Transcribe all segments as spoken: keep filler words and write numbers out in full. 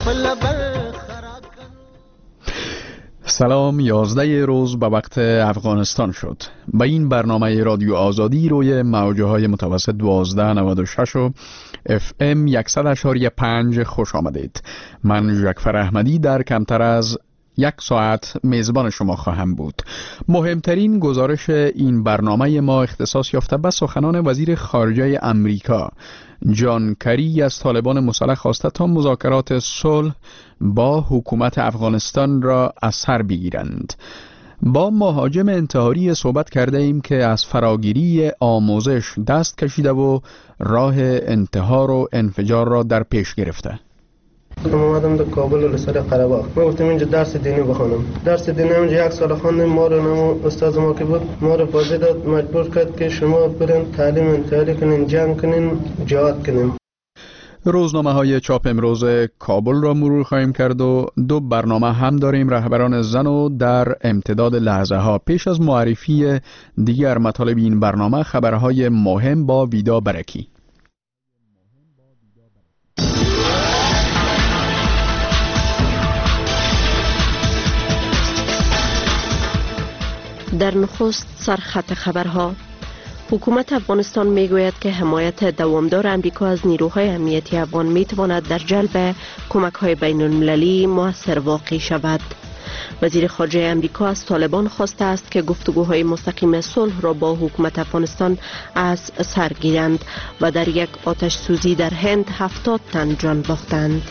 سلام، یازده روز به وقت افغانستان شد. به این برنامه رادیو آزادی روی موجه های متوسط دوازده نود و شش و اف ام صد و شش و پنج خوش آمدید. من ژکفر احمدی در کمتر از یک ساعت میزبان شما خواهم بود. مهمترین گزارش این برنامه ما اختصاص یافته به سخنان وزیر خارجه امریکا جان کری از طالبان مسلح خواسته تا مذاکرات صلح با حکومت افغانستان را از سر بگیرند. با مهاجم انتحاری صحبت کرده ایم که از فراگیری آموزش دست کشیده و راه انتحار و انفجار را در پیش گرفته. من اومدم در کابل لسر قره‌باغ. من گفتم اینجا درس دینی بخونم. درس دینی اینجا یک سال خواندم. ما رو نمو استاد ما که بود ما رو فاضل داد، مجبور کرد که شما برین تعلیم انتحاری کنین، جنگ کنین، جهاد کنین. روزنامه های چاپ امروز کابل را مرور خواهیم کرد و دو برنامه هم داریم. رهبران زن و در امتداد لحظه ها. پیش از معرفی دیگر مطالب این برنامه خبرهای مهم با ویدا برکی. در نخست سرخط خبرها. حکومت افغانستان میگوید که حمایت دوامدار امریکا از نیروهای امنیتی افغان میتواند در جلب کمک‌های بین المللی مؤثر واقع شود. وزیر خارجه امریکا از طالبان خواسته است که گفتگوهای مستقیم صلح را با حکومت افغانستان از سر گیرند و در یک آتش سوزی در هند هفتاد تن جان باختند.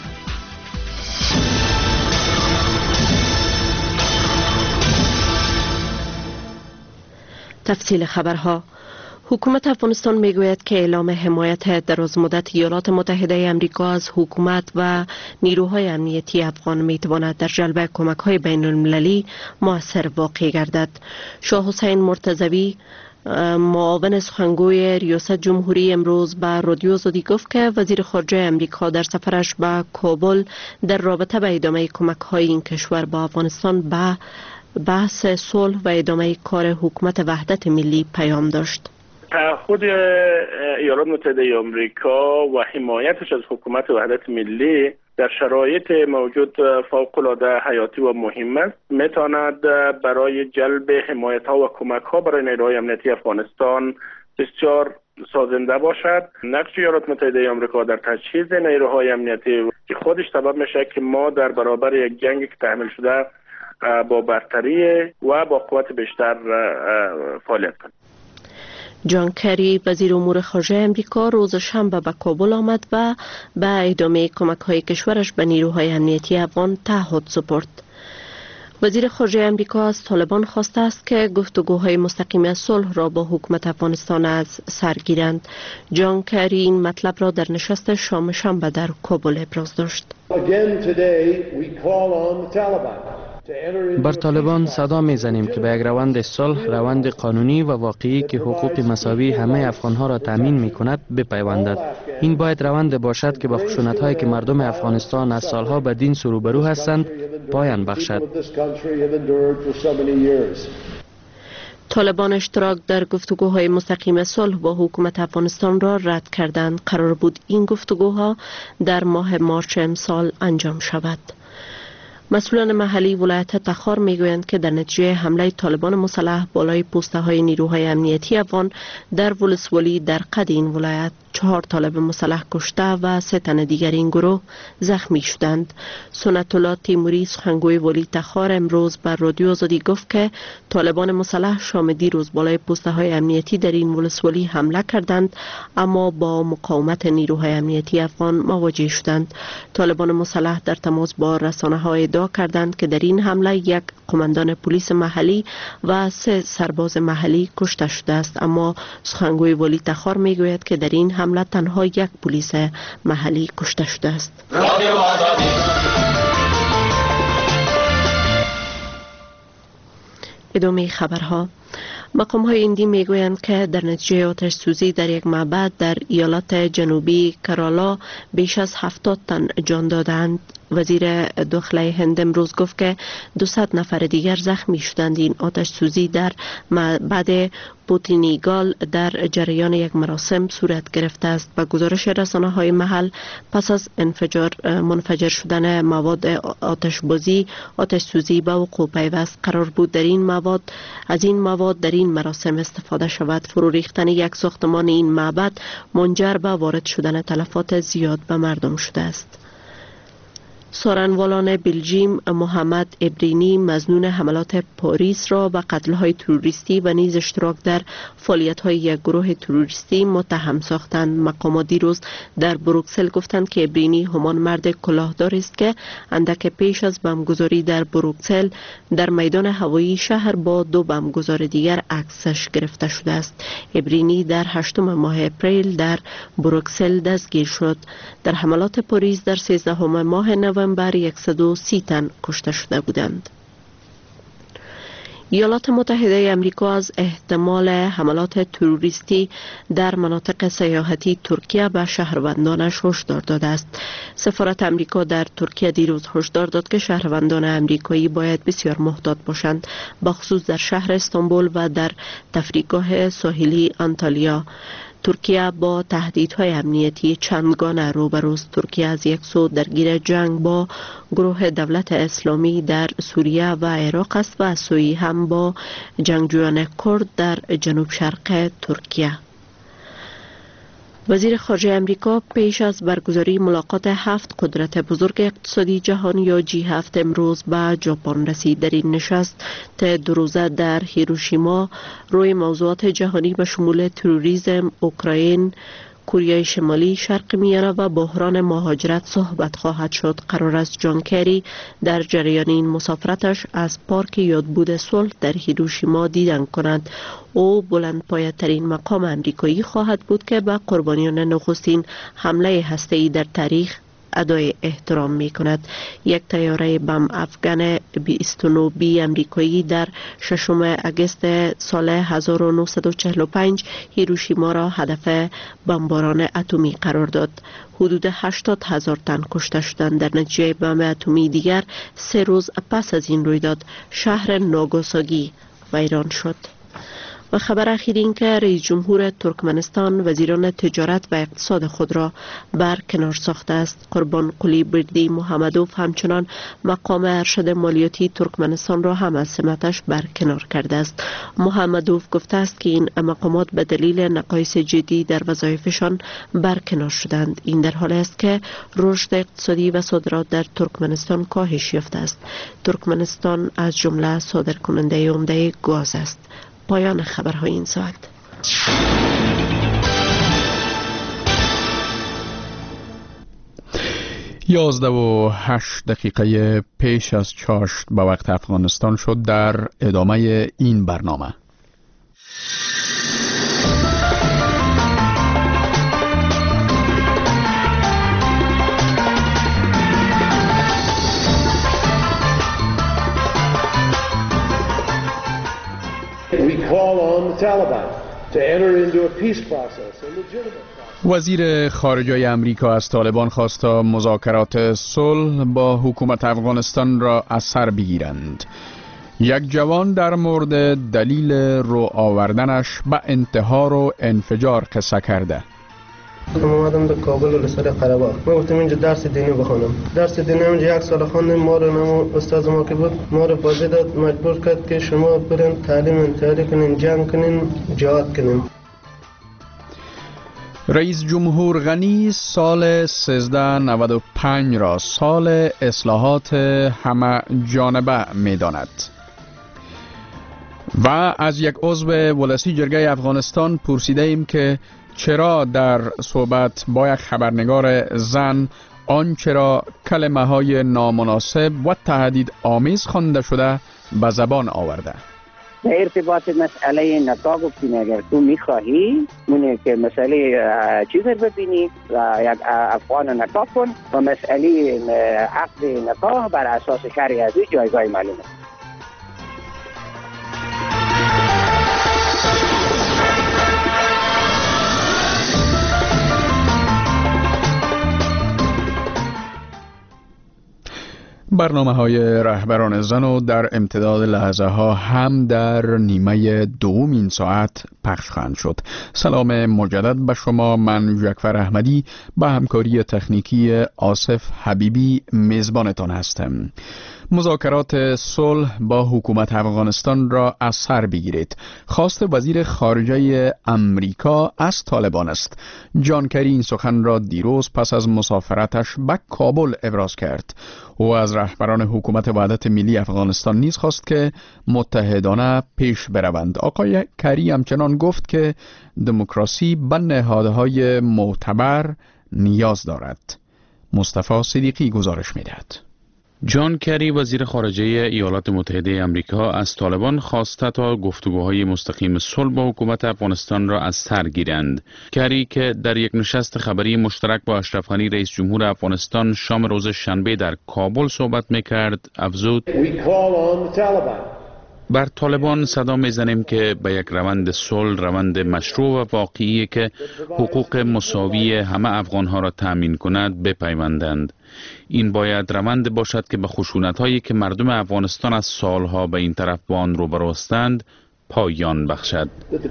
تفصیل خبرها. حکومت افغانستان میگوید که اعلام حمایت درازمدت ایالات متحده آمریکا از حکومت و نیروهای امنیتی افغان میتواند در جلب کمک‌های بین المللی مؤثر واقع گردد. شاه حسین مرتضوی معاون سخنگوی ریاست جمهوری امروز به رادیو آزادی گفت که وزیر خارجه امریکا در سفرش به کابل در رابطه به ادامه کمک‌های این کشور با افغانستان به بحث صلح و ادامه کار حکومت وحدت ملی پیام داشت. خود ایالات متحده آمریکا و حمایتش از حکومت وحدت ملی در شرایط موجود فوق‌العاده حیاتی و مهم است. میتواند برای جلب حمایت ها و کمک ها برای نیروهای امنیتی افغانستان بسیار سازنده باشد. نقش ایالات متحده آمریکا در تجهیز نیروهای امنیتی که خودش سبب میشه که ما در برابر یک جنگ که تحمیل شده با برتری و با قوت بیشتر فعالیت کنیم. جان کری وزیر امور خارجه امریکا روز شنبه به کابل آمد و به ادامه کمک‌های کشورش به نیروهای امنیتی افغان تعهد سپرد. وزیر خارجه امریکا از طالبان خواسته است که گفتگوهای مستقیم صلح را با حکومت افغانستان از سر گیرند. جان کری این مطلب را در نشست شام شنبه در کابل ابراز داشت. بر طالبان صدا میزنیم که به یک روند صلح، روند قانونی و واقعی که حقوق مساوی همه افغانها را تامین میکند بپیوندد. این باید روند باشد که با خشونت‌هایی که مردم افغانستان از سالها به دین روبرو هستند پایان بخشد. طالبان اشتراک در گفتگوهای مستقیم صلح با حکومت افغانستان را رد کردند. قرار بود این گفتگوها در ماه مارچ امسال انجام شود. مسئولان محلی ولایت تخار میگویند که در نتیجه حمله طالبان مسلح بالای پوسته های نیروهای امنیتی افغان در ولسوالی در قد این ولایت چهار طالب مسلح کشته و سه تن دیگر این گروه زخمی شدند. سنت الله تیموری سخنگوی ولی تخار امروز بر رادیو آزادی گفت که طالبان مسلح شام دیروز بالای پوسته های امنیتی در این ولسوالی حمله کردند اما با مقاومت نیروهای امنیتی افغان مواجه شدند. طالبان مسلح در تماس با رسانه های ادعا کردند که در این حمله یک قماندان پلیس محلی و سه سرباز محلی کشته شده است، اما سخنگوی ولی تخار میگوید که در این حمله تنها یک پلیس محلی کشته شده است. ادامه خبرها. مقام های هندی میگویند که در نتیجه آتش سوزی در یک معبد در ایالت جنوبی کرالا بیش از هفتاد تن جان دادند. وزیر داخلی هند امروز گفت که دویست نفر دیگر زخمی شدند. این آتش سوزی در معبد پوتینیگال در جریان یک مراسم صورت گرفته است. به گزارش رسانه‌های محل پس از انفجار منفجر شدن مواد آتشبازی، آتش سوزی به وقوع پیوست. قرار بود در این مواد از این مواد در این مراسم استفاده شود. فرو ریختن یک ساختمان این معبد منجر به وارد شدن تلفات زیاد به مردم شده است. سارنوالان بلژیم محمد ابرینی مظنون حملات پاریس را به قتل‌های تروریستی و نیز اشتراک در فعالیت‌های یک گروه تروریستی متهم ساختند. مقامات دیروز در بروکسل گفتند که ابرینی همان مرد کلاهدار است که اندک پیش از بمبگذاری در بروکسل در میدان هوایی شهر با دو بمبگذار دیگر عکسش گرفته شده است. ابرینی در هشتم ماه اپریل در بروکسل دستگیر شد. در حملات پاریس در سیزدهم ماه نوامبر صد و سی تن کشته شده بودند. ایالات متحده امریکا از احتمال حملات تروریستی در مناطق سیاحتی ترکیه به شهروندانش هشدار داده است. سفارت امریکا در ترکیه دیروز هشدار داد که شهروندان امریکایی باید بسیار محتاط باشند، بخصوص در شهر استانبول و در تفریحگاه ساحلی آنتالیا. ترکیه با تهدیدهای امنیتی چندگانه روبروست. ترکیه از یک سو درگیر جنگ با گروه دولت اسلامی در سوریه و عراق است و از سوی هم با جنگجویان کرد در جنوب شرق ترکیه. وزیر خارجه امریکا پیش از برگزاری ملاقات هفت قدرت بزرگ اقتصادی جهان یا جی هفت امروز به ژاپن رسید. در این نشست دو روزه در هیروشیما روی موضوعات جهانی به شمول تروریسم، اوکراین، کره شمالی، شرق میانه و بحران مهاجرت صحبت خواهد شد. قرار است جان کری در جریان این مسافرتش از پارک یادبود صلح در هیروشیما دیدن کند. او بلندپایه ترین مقام امریکایی خواهد بود که به قربانیان نخستین حمله هسته‌ای در تاریخ ادای احترام می کند. یک طیاره بم افغان بیست و نه بی امریکایی در ششم اگست سال هزار و نهصد و چهل و پنج هیروشیما را هدف بمباران اتمی قرار داد. حدود هشتاد هزار تن کشته شدند. در نتیجه بمب اتمی دیگر سه روز پس از این رویداد شهر ناگاساکی ویران شد. و خبر اخیر این که رئیس جمهور ترکمنستان وزیران تجارت و اقتصاد خود را برکنار ساخته است. قربان قلی بردی محمدوف همچنان مقام ارشد مالیاتی ترکمنستان را هم از سمتش برکنار کرده است. محمدوف گفته است که این مقامات به دلیل نقایص جدی در وظایفشان برکنار شدند. این در حالی است که رشد اقتصادی و صادرات در ترکمنستان کاهش یافته است. ترکمنستان از جمله صادرکننده عمده گاز است. پایان خبرهای این ساعت. یازده و هشت دقیقه پیش از چاشت به وقت افغانستان شد. در ادامه این برنامه وزیر خارجه امریکا از طالبان خواست تا مذاکرات صلح با حکومت افغانستان را از سر بگیرند. یک جوان در مورد دلیل رو آوردنش به انتحار و انفجار قصه کرده. من اومدم در کابل لسر قره باغ. من گفتم اینجا درس دینی بخونم. درس دینی اینجا یک سال خواندم. ما رو نمو استاد ما که بود ما رو بازی داد، مجبور کرد که شما برین تعلیم انتحاری کنین، جنگ کنین، جهاد کنین. رئیس جمهور غنی سال سیزده نود و پنج را سال اصلاحات همه جانبه می داند و از یک عضو ولسی جرگه افغانستان پرسیده ایم که چرا در صحبت با یک خبرنگار زن آنچه را کلمه های نامناسب و تهدید آمیز خوانده شده به زبان آورده. در ارتباط مسئله نکاح گفتیم اگر تو میخواهی اونه که مسئله چیز رو ببینی و یک افغان نکاح کن و مسئله عقد نکاح بر اساس شرع ازوی جایگاه معلومه. برنامه های رهبران زن و در امتداد لحظه ها هم در نیمه دوم این ساعت پخش خواهند شد. سلام مجدد به شما، من جعفر احمدی با همکاری تکنیکی آصف حبیبی میزبانتان هستم. مذاکرات صلح با حکومت افغانستان را از سر بگیرید. خواست وزیر خارجه امریکا از طالبان است. جان کری این سخن را دیروز پس از مسافرتش به کابل ابراز کرد. او از رهبران حکومت وحدت ملی افغانستان نیز خواست که متحدانه پیش بروند. آقای کری همچنان گفت که دموکراسی به نهادهای معتبر نیاز دارد. مصطفی صدیقی گزارش می‌دهد. جان کری وزیر خارجه ایالات متحده آمریکا از طالبان خواسته تا گفتگوهای مستقیم صلح با حکومت افغانستان را از سر گیرند. کری که در یک نشست خبری مشترک با اشرف غنی رئیس جمهور افغانستان شام روز شنبه در کابل صحبت میکرد افزود: بر طالبان صدا میزنیم که به یک روند صلح، روند مشروع و واقعی که حقوق مساوی همه افغانها را تأمین کند بپیوندند. این باید روند باشد که به خشونت‌هایی که مردم افغانستان از سالها به این طرف با آن روبرو هستند پایان بخشد.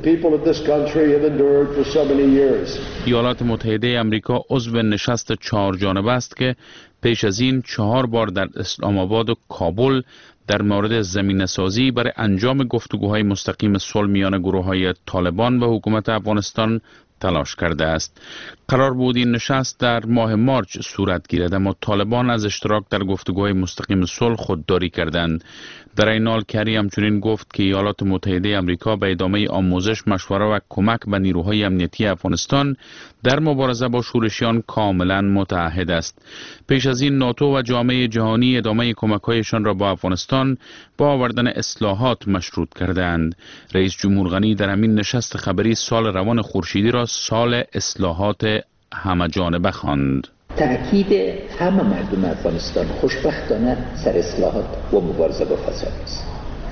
ایالات متحده آمریکا عضو نشست چهار جانبه است که پیش از این چهار بار در اسلام آباد و کابل در مورد زمینه‌سازی برای انجام گفتگوهای مستقیم صلح میان گروه‌های طالبان و حکومت افغانستان تلاش کرده است. قرار بود این نشست در ماه مارچ صورت گیرد، اما طالبان از اشتراک در گفتگوهای مستقیم صلح خودداری کردند. در این حال کری همچنین گفت که ایالات متحده آمریکا به ادامه آموزش، مشوره و کمک به نیروهای امنیتی افغانستان در مبارزه با شورشیان کاملا متعهد است. پیش از این ناتو و جامعه جهانی ادامه کمک‌هایشان را با افغانستان با آوردن اصلاحات مشروط کردند. رئیس جمهور غنی در همین نشست خبری سال روان خورشیدی را سال اصلاحات همه جانبه خواند. تأکید همه مردم افغانستان خوشبختانه سر اصلاحات و مبارزه با فساد است.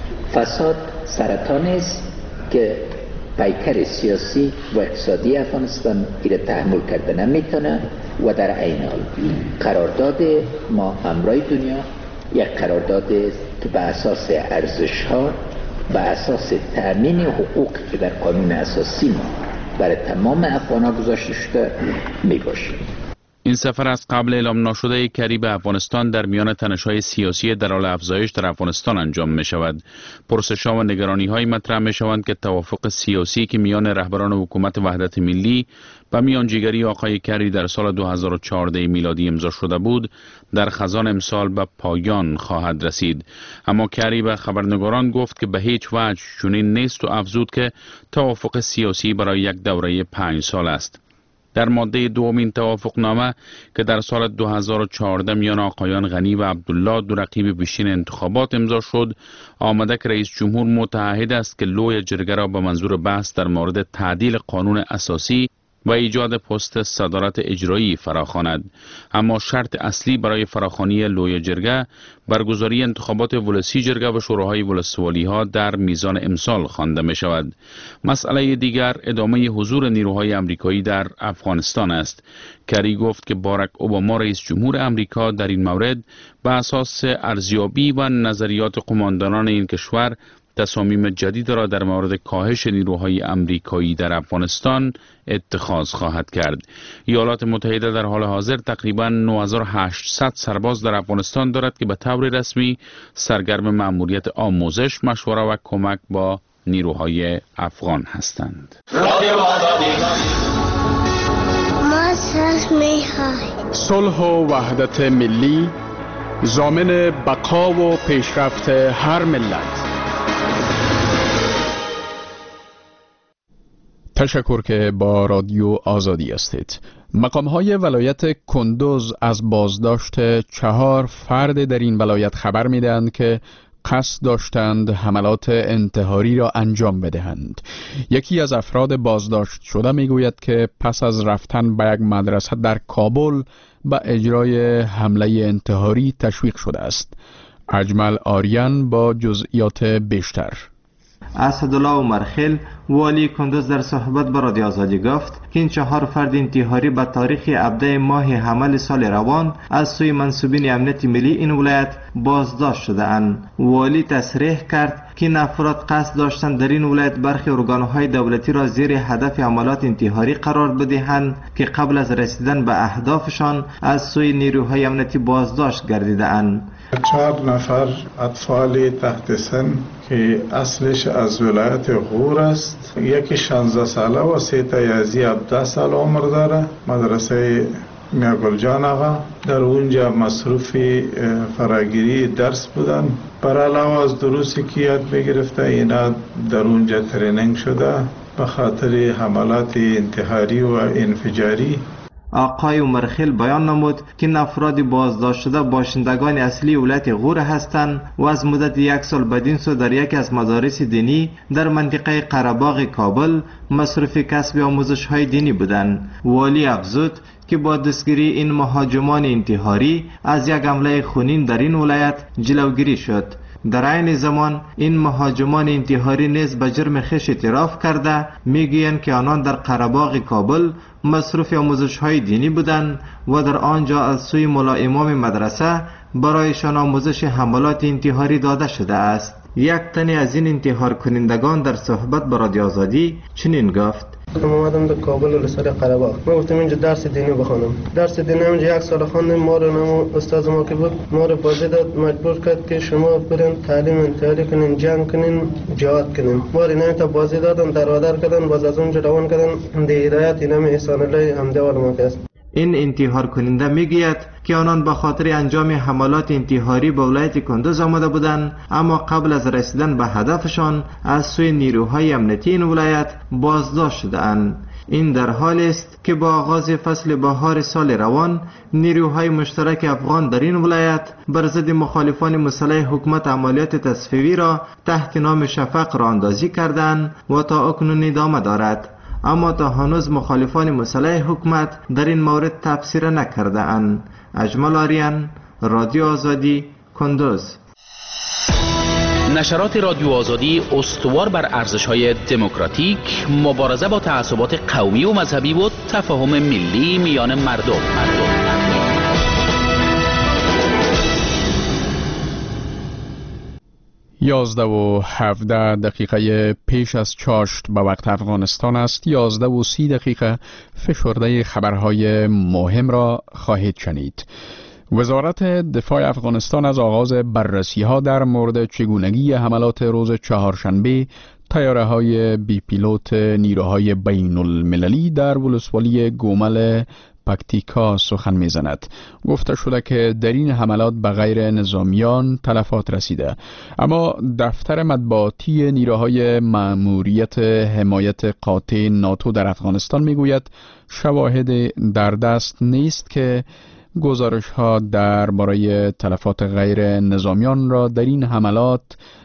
فساد سرطان است که پیکر سیاسی و اقتصادی افغانستان را تحمل کرده نمیتونه و در عین حال قرارداد ما همراه دنیا یک قرارداد است که به اساس ارزش ها، به اساس تأمین حقوق که در قانون اساسی ما برای تمام افغان‌ها گذاشته شده می باشه. این سفر از قبل اعلام نشده کری به افغانستان در میان تنش‌های سیاسی در حال افزایش در افغانستان انجام می شود. پرسش‌ها و نگرانی‌های مطرح می شوند که توافق سیاسی که میان رهبران حکومت وحدت ملی و میانجیگری آقای کری در سال دو هزار و چهارده میلادی امضا شده بود در خزان امسال به پایان خواهد رسید. اما کری به خبرنگاران گفت که به هیچ وجه چنین نیست و افزود که توافق سیاسی برای یک دوره پنج سال است. در ماده دوم این توافقنامه که در سال دو هزار و چهارده میان آقایان غنی و عبدالله دو رقیب پیشین انتخابات امضا شد، آمده که رئیس جمهور متعهد است که لوی جرگه را به منظور بحث در مورد تعدیل قانون اساسی و ایجاد پست صدارت اجرایی فراخواند. اما شرط اصلی برای فراخوانی لوی جرگه برگزاری انتخابات ولسی جرگه و شوراهای ولسوالی ها در میزان امسال خوانده می شود. مسئله دیگر ادامه حضور نیروهای آمریکایی در افغانستان است. کری گفت که باراک اوباما رئیس جمهور آمریکا در این مورد به اساس ارزیابی و نظریات قماندانان این کشور تصامیم جدید را در مورد کاهش نیروهای آمریکایی در افغانستان اتخاذ خواهد کرد. ایالات متحده در حال حاضر تقریباً نه هزار و هشتصد سرباز در افغانستان دارد که به طور رسمی سرگرم مأموریت آموزش، مشوره و کمک با نیروهای افغان هستند. صلح و وحدت ملی ضامن بقا و پیشرفت هر ملت. تشکر که با رادیو آزادی هستید. مقام‌های ولایت کندوز از بازداشت چهار فرد در این ولایت خبر می‌دهند که قصد داشتند حملات انتحاری را انجام بدهند. یکی از افراد بازداشت شده میگوید که پس از رفتن به یک مدرسه در کابل به اجرای حمله انتحاری تشویق شده است. اجمل آریان با جزئیات بیشتر. اسدالله عمرخیل والی کندوز در صحبت با رادیو آزادی گفت که این چهار فرد انتحاری به تاریخ هفدهم ماه حمل سال روان از سوی منصوبین امنیت ملی این ولایت بازداشت شده اند. والی تصریح کرد که این افراد قصد داشتند در این ولایت برخی ارگانهای دولتی را زیر هدف حملات انتحاری قرار بدهند که قبل از رسیدن به اهدافشان از سوی نیروهای امنیتی بازداشت گردیده اند. چهار نفر اطفال تحت سن که اصلش از ولایت غور است، یکی شانزده ساله و سه تا یازی هفده سال عمر داره، مدرسه میاگل جان آقا، در اونجا مصروف فراگیری درس بودن. بر علاوه از دروسی که یاد بگرفته اینا در اونجا تریننگ شده به خاطر حملات انتحاری و انفجاری. آقای عمرخیل بیان نمود که این افراد بازداشت شده باشندگان اصلی ولایت غور هستند و از مدت یک سال بدین سو در یکی از مدارس دینی در منطقه قره‌باغ کابل مصروف کسب آموزش های دینی بودند. والی افزود که با دستگیری این مهاجمان انتحاری از یک حمله خونین در این ولایت جلوگیری شد. در عین زمان این مهاجمان انتحاری نیز به جرم خویش اعتراف کرده میگویند که آنان در قره‌باغ کابل مصروف آموزش های دینی بودند و در آنجا از سوی مولا امام مدرسه برایشان آموزش حملات انتحاری داده شده است. یک تن از این انتحار کنندگان در صحبت با رادیو آزادی چنین گفت: من اومدم در کابل و لسر قره‌باغ. من گفتم اینجا درس دینی بخونم. درس دینی اینجا یک سال خواندم. ما رو نمو استاد ما که بود ما رو بازی داد، مجبور کرد که شما برین تعلیم انتحاری کنین، جنگ کنین، جهاد کنین. ما رو نه تا بازی دادن، درآور کردن، باز از اونجا روان کردن. ده هدایت اینم احسان الله همدوال ما است. این انتحار کننده میگوید که آنان به خاطر انجام حملات انتحاری به ولایت کندوز آمده بودند، اما قبل از رسیدن به هدفشان از سوی نیروهای امنیتی این ولایت بازداشت شده‌اند. این در حالی است که با آغاز فصل بهار سال روان نیروهای مشترک افغان در این ولایت بر ضد مخالفان مسلح حکومت عملیات تصفیوی را تحت نام شفق راه اندازی کردند و تا اکنون ادامه دارد، اما تا هنوز مخالفان مسلح حکومت در این مورد تبصره نکرده اند. اجمل آریان، رادیو آزادی، کندوز. نشرات رادیو آزادی استوار بر ارزش‌های دموکراتیک، مبارزه با تعصبات قومی و مذهبی و تفاهم ملی میان مردم. مردم. یازده و هفده دقیقه پیش از چاشت به وقت افغانستان است. یازده و سی دقیقه فشرده خبرهای مهم را خواهید شنید. وزارت دفاع افغانستان از آغاز بررسی ها در مورد چگونگی حملات روز چهارشنبه طیاره های بی پیلوت نیروهای بین المللی در ولسوالی گومل پکتیکا سخن میزند. گفته شده که در این حملات به غیر نظامیان تلفات رسیده، اما دفتر مطبوعاتی نیروهای مأموریت حمایت قاطع ناتو در افغانستان میگوید شواهد در دست نیست که گزارش ها درباره تلفات غیر نظامیان را در این حملات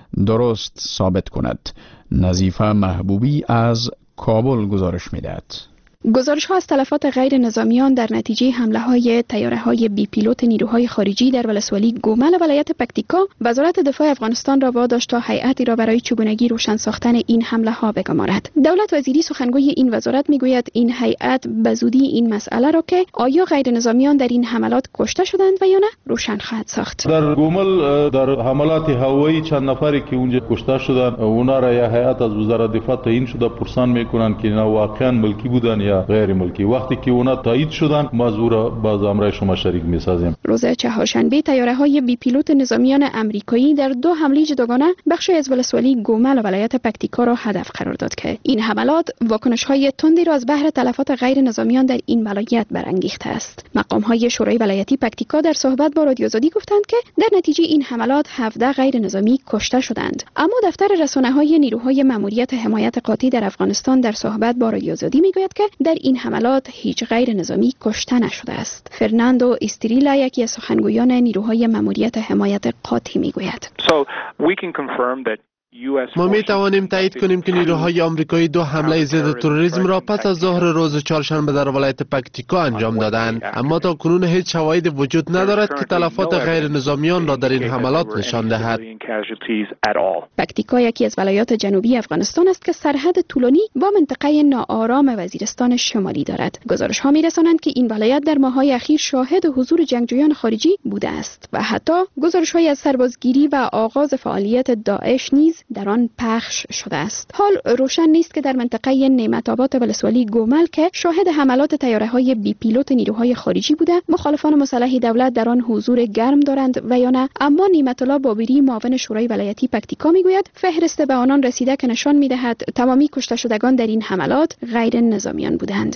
درست ثابت کند. نظیفه محبوبی از کابل گزارش میدهد. گزارش ها از تلفات غیر نظامیان در نتیجه حمله های طیاره های بی پیلوت نیروهای خارجی در ولسوالی گومل ولایت پکتیکا وزارت دفاع افغانستان را واداشت تا هیئتی را برای چگونگی روشن ساختن این حمله ها بگمارد. دولت وزیری سخنگوی این وزارت میگوید این هیئت به زودی این مسئله را که آیا غیر نظامیان در این حملات کشته شدند و یا نه روشن خواهد ساخت. در گومل در حملات هوایی چند نفری که اونجا کشته شدند، اونا را یا هیئت از وزارت دفاع تعیین شده پرسان میکنند که اینا واقعا ملکی بودن یا غیر ملکی. وقتی که اونا تایید شدن ما از او را باز امر شما شریک میسازیم. روز چهارشنبه طیاره های بی پیلوت نظامیان آمریکایی در دو حمله جداگانه بخشی از ولسوالی گومل و ولایت پکتیکا را هدف قرار داد که این حملات واکنش های تندی را از بحر تلفات غیر نظامیان در این ولایت برانگیخته است. مقام های شورای ولایتی پکتیکا در صحبت با رادیو آزادی گفتند که در نتیجه این حملات هفده غیر نظامی کشته شدند، اما دفتر رسانه‌های نیروهای مأموریت حمایت قاطع در افغانستان در صحبت با رادیو آزادی میگوید که در این حملات هیچ غیر نظامی کشته نشده است. فرناندو استریلا یکی از سخنگویان نیروهای مأموریت حمایت قاطع میگوید. So we can confirm that ما می توانیم تایید کنیم که نیروهای آمریکایی دو حمله ضد تروریسم را پس از ظهر روز چهارشنبه در ولایت پکتیکا انجام دادند، اما تا کنون هیچ شواهدی وجود ندارد که تلفات غیر نظامیان را در این حملات نشان دهد. پکتیکا یکی از ولایات جنوبی افغانستان است که سرحد طولانی با منطقه ناآرام وزیرستان شمالی دارد. گزارش ها می رسانند که این ولایت در ماه‌های اخیر شاهد حضور جنگجویان خارجی بوده است و حتی گزارش های از سربازگیری و آغاز فعالیت داعش نیز در آن پخش شده است. حال روشن نیست که در منطقه نعمت آباد ولسوالی گومل که شاهد حملات طیاره‌های بی پیلوت نیروهای خارجی بوده، مخالفان مسلح دولت در آن حضور گرم دارند و یا نه، اما نعمت الله بابری معاون شورای ولایتی پکتیکا میگوید فهرست به آنان رسیده که نشان میدهد تمامی کشته شدگان در این حملات غیر نظامیان بودند.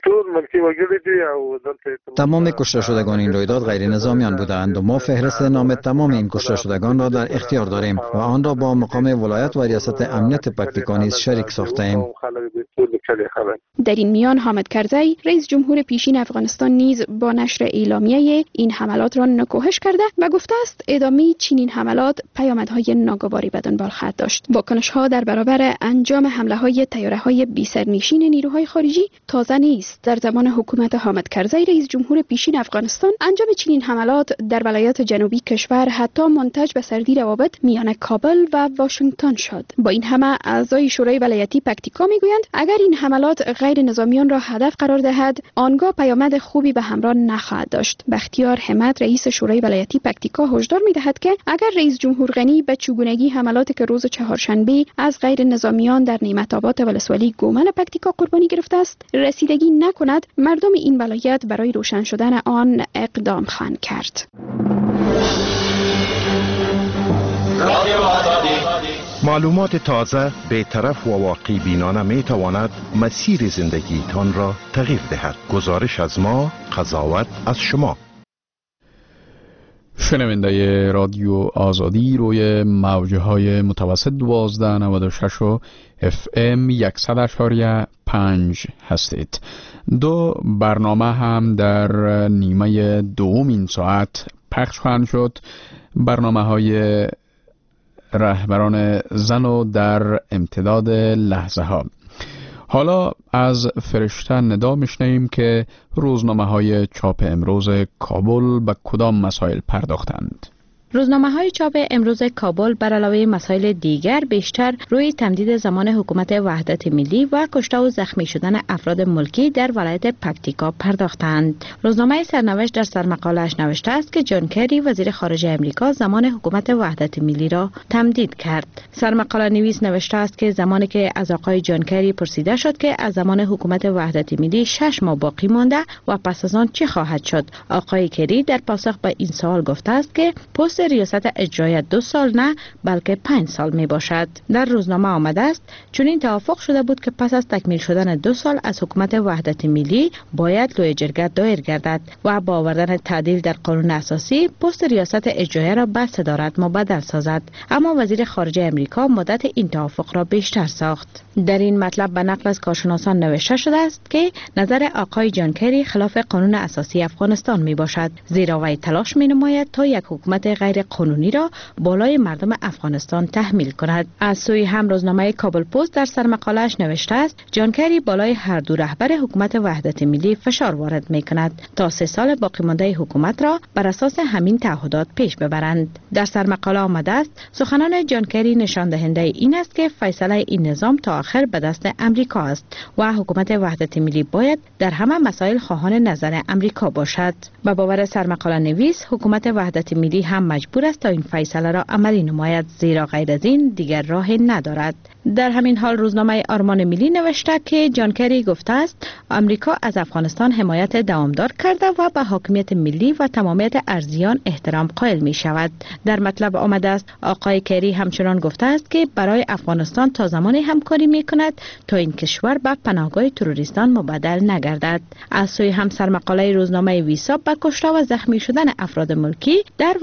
تمام کشته شدگان این رویداد غیر نظامیان بودند و ما فهرست نام تمام این کشته شدگان را در اختیار داریم و آن را با مقام ولایت و ریاست امنیت پکتیکا نیز شریک ساخته‌ایم. در این میان حامد کرزی رئیس جمهور پیشین افغانستان نیز با نشر اعلامیه این حملات را نکوهش کرده و گفته است ادامه چنین حملات پیامدهای ناگواری به دنبال خواهد داشت. واکنش‌ها در برابر انجام حمله‌های طیاره‌های بی سرنشین نیروهای خارجی تازه نیست. در زمان حکومت حامد کرزی رئیس جمهور پیشین افغانستان انجام چنین حملات در ولایات جنوبی کشور حتی منتج به سردی روابط میان کابل و واشنگتن شد. با این همه اعضای شورای ولایتی پکتیکا میگویند اگر این حملات غیر نظامیان را هدف قرار دهد آنگاه پیامد خوبی به همراه نخواهد داشت. بختیار حمد رئیس شورای ولایتی پکتیکا هشدار میدهد که اگر رئیس جمهور غنی به چگونگی حملاتی که روز چهارشنبه از غیر نظامیان در نعمت آباد ولسوالی گومل پکتیکا قربانی گرفته است رسیدگی نکند، مردم این ولایت برای روشن شدن آن اقدام خواهند کرد. معلومات تازه، بی‌طرف و واقعی بینانه می تواند مسیر زندگیتان را تغییر دهد. گزارش از ما، قضاوت از شما. شنونده رادیو آزادی روی موجه های متوسط دوازده نود و شش و اف ام صد اشاریه پنج هستید. دو برنامه هم در نیمه دوم این ساعت پخش خواهند شد. برنامه های رهبران زن و در امتداد لحظه ها. حالا از فرشته ندا میشنویم که روزنامه های چاپ امروز کابل به کدام مسائل پرداختند. روزنامه های چاپ امروز کابل بر علاوه مسائل دیگر بیشتر روی تمدید زمان حکومت وحدت ملی و کشته و زخمی شدن افراد ملکی در ولایت پکتیکا پرداختند. روزنامه سرنوشت در سرمقاله‌اش نوشته است که جان کری وزیر خارجه امریکا زمان حکومت وحدت ملی را تمدید کرد. سرمقاله نویس نوشته است که زمانی که از آقای جان کری پرسیده شد که از زمان حکومت وحدت ملی شش ماه باقی مانده و پس از آن چه خواهد شد، آقای کری در پاسخ به این سوال گفته است که پست ریاست اجرایی دو سال نه بلکه پنج سال می باشد. در روزنامه آمده است چون این توافق شده بود که پس از تکمیل شدن دو سال از حکومت وحدت ملی باید لوی جرگه دایر گردد و با آوردن تعدیل در قانون اساسی پست ریاست اجرایی را به صدارت مبدل سازد، اما وزیر خارجه امریکا مدت این توافق را بیشتر ساخت. در این مطلب به نقل از کارشناسان نوشته شده است که نظر آقای جان کری خلاف قانون اساسی افغانستان می باشد، زیرا وی تلاش می نماید تا یک حکومت غیر قانونی را بالای مردم افغانستان تحمیل کند. از سوی هم روزنامه کابل پست در سرمقاله‌اش نوشته است جان کری بالای هر دو رهبر حکومت وحدت ملی فشار وارد می کند تا سه سال باقی مانده حکومت را بر اساس همین تعهدات پیش ببرند. در سرمقاله آمده است سخنان جان کری نشان دهنده این است که فیصله این نظام تا آخر به دست امریکا است و حکومت وحدت ملی باید در همه مسائل خواهان نظر امریکا باشد. به باور سرمقاله نویس حکومت وحدت ملی هم مجبور است تا این فیصله را عملی نماید، زیرا غیر از این دیگر راه ندارد. در همین حال روزنامه آرمان ملی نوشته که جان کری گفته است امریکا از افغانستان حمایت دوامدار کرده و به حاکمیت ملی و تمامیت ارضیان احترام قائل می شود. در مطلب آمده است آقای کری همچنان گفته است که برای افغانستان تا زمانی همکاری می کند تا این کشور به پناهگاه تروریستان مبدل نگردد. از سوی هم سرمقاله روزنامه ویسا به کشته و زخمی شدن افراد ملکی در ولایت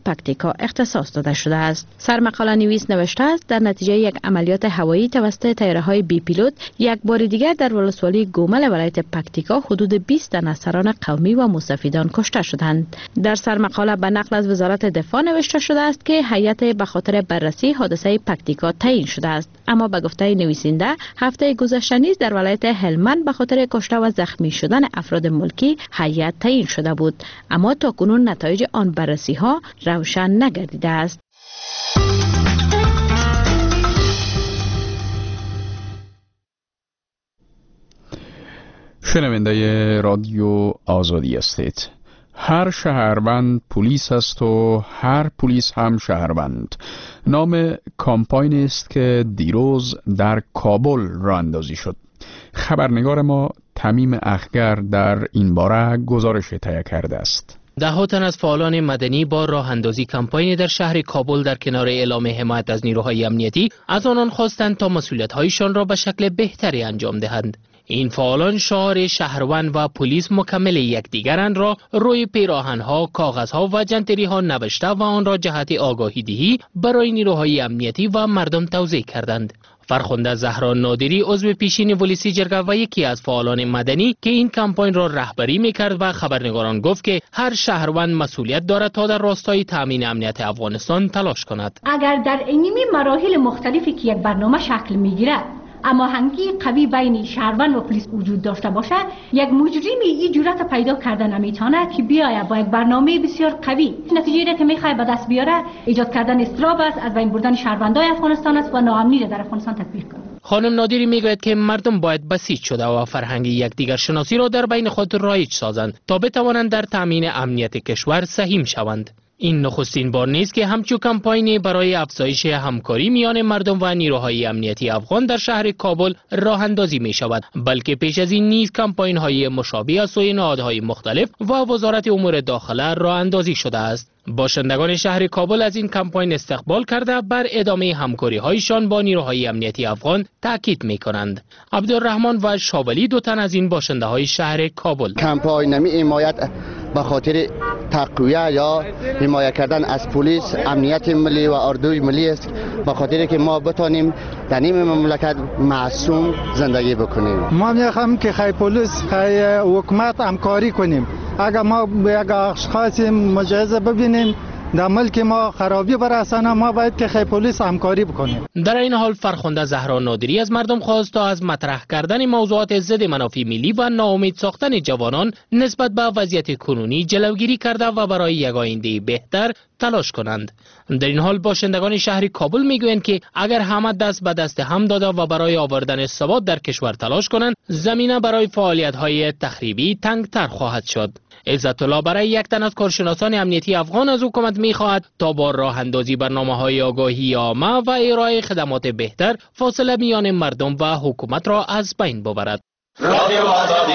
پکتیکا اختصاص داده شده است. سرمقاله نویس نوشته است در نتیجه یک عملیات هوایی توسط طیاره‌های بی پیلوت یک بار دیگر در ولسوالی گومل ولایت پکتیکا حدود بیست تن از سران قومی و مستفیدان کشته شدند. در سرمقاله به نقل از وزارت دفاع نوشته شده است که هیئت به خاطر بررسی حادثه پکتیکا تعیین شده است، اما به گفته نویسنده هفته گذشته نیز در ولایت هلمند به خاطر کشته و زخمی شدن افراد ملکی هیئت تعیین شده بود، اما تاکنون نتایج آن بررسی ها روشن نگردیده است. شنونده رادیو آزادی هستید. هر شهروند پلیس است و هر پلیس هم شهروند. نام کامپاین است که دیروز در کابل راه اندازی شد. خبرنگار ما تمیم اخگر در این باره گزارش تهیه کرده است. ده تن از فعالان مدنی با راه اندازی کمپاین در شهر کابل در کنار اعلام حمایت از نیروهای امنیتی از آنان خواستند تا مسئولیت‌هایشان را به شکل بهتری انجام دهند. این فعالان شعار شهروند و پلیس مکمل یکدیگرند را روی پیراهن‌ها، کاغذها و جنتری‌ها نوشته و آن را جهت آگاهی دهی برای نیروهای امنیتی و مردم توزیع کردند. فرخنده زهرا نادری عضو پیشین پلیسی جرگه و یکی از فعالان مدنی که این کمپاین را رهبری میکرد و خبرنگاران گفت که هر شهروند مسئولیت دارد تا در راستای تامین امنیت افغانستان تلاش کند. اگر در اینمی مراحل مختلفی که یک برنامه شکل میگیرد اما هنگی قوی بین شهروند و پلیس وجود داشته باشد، یک مجرمی این جرأت پیدا کرده نمیتونه که بیاید با یک برنامه بسیار قوی نتیجه را که میخواد به دست بیاره ایجاد کردن اضطراب است، از بین بردن شهروندای افغانستان است و ناامنی را در افغانستان تطبیق کنه. خانم نادری میگوید که مردم باید بسیج شده و فرهنگ یکدیگر شناسی را در بین خود رایج سازند تا بتوانند در تامین امنیت کشور سهیم شوند. این نخستین بار نیست که همچون کمپاینی برای افزایش همکاری میان مردم و نیروهای امنیتی افغان در شهر کابل راه اندازی می شود، بلکه پیش از این نیز کمپاین های مشابه از سوی نهادهای مختلف و وزارت امور داخله راه اندازی شده است. باشندگان شهر کابل از این کمپاین استقبال کرده بر ادامه همکاری هایشان با نیروهای امنیتی افغان تاکید می کنند. عبدالرحمن و شاولی دو تن از این باشنده های شهر کابل کمپاین نمی حمایت به خاطر تقویه یا حمایت کردن از پلیس، امنیت ملی و اردوی ملی است، به خاطر که ما بتانیم در این مملکت معصوم زندگی بکنیم. ما میخوایم که خیلی پلیس خیلی حکومت همکاری کنیم. اگر ما یک اشخاص مجازه ببینیم در ملک ما خرابی برسانه، ما باید که خیلی پلیس همکاری بکنیم. در این حال فرخنده زهرا نادری از مردم خواست تا از مطرح کردن موضوعات ضد منافع ملی و ناامید ساختن جوانان نسبت به وضعیت کنونی جلوگیری کرده و برای یک آینده بهتر تلاش کنند. در این حال باشندگان شهر کابل میگویند که اگر همه دست به دست هم داده و برای آوردن ثبات در کشور تلاش کنند، زمینه برای فعالیت‌های تخریبی تنگتر خواهد شد. عزت الله برای یک تن از کارشناسان امنیتی افغان از حکومت می‌خواهد تا با راه اندازی برنامه‌های آگاهی عامه و ارائه خدمات بهتر فاصله میان مردم و حکومت را از بین ببرد. رادیو آزادی.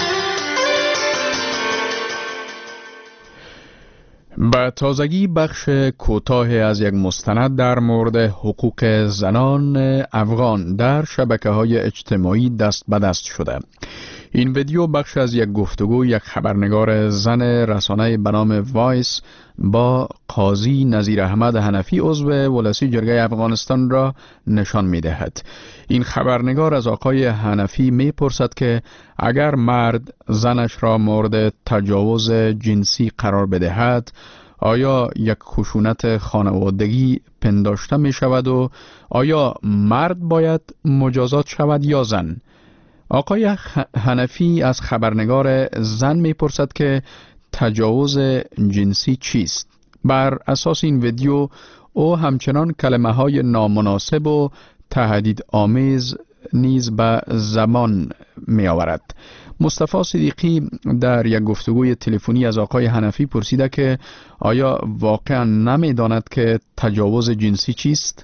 به تازگی بخش کوتاه از یک مستند در مورد حقوق زنان افغان در شبکه‌های اجتماعی دست به دست شده. این ویدیو بخش از یک گفتگو یک خبرنگار زن رسانه به نام وایس با قاضی نظیر احمد حنفی عضو ولسی جرگه افغانستان را نشان می دهد. این خبرنگار از آقای حنفی می پرسد که اگر مرد زنش را مورد تجاوز جنسی قرار بدهد، آیا یک خشونت خانوادگی پنداشته می شود و آیا مرد باید مجازات شود یا زن؟ آقای حنفی از خبرنگار زن می پرسد که تجاوز جنسی چیست؟ بر اساس این ویدیو او همچنان کلمه های نامناسب و تهدید آمیز نیز به زبان می آورد. مصطفی صدیقی در یک گفتگوی تلفنی از آقای حنفی پرسیده که آیا واقعا نمی داند که تجاوز جنسی چیست؟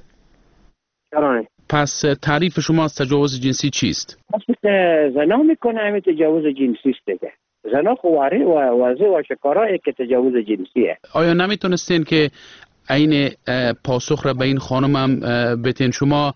پس تعریف شما از تجاوز جنسی چیست؟ زنا میکنه همین تجاوز جنسی است دیگه. زنا خواره و واضح و شکارایی که تجاوز جنسیه. آیا نمیتونستین که عین پاسخ را به این خانم هم بتین. شما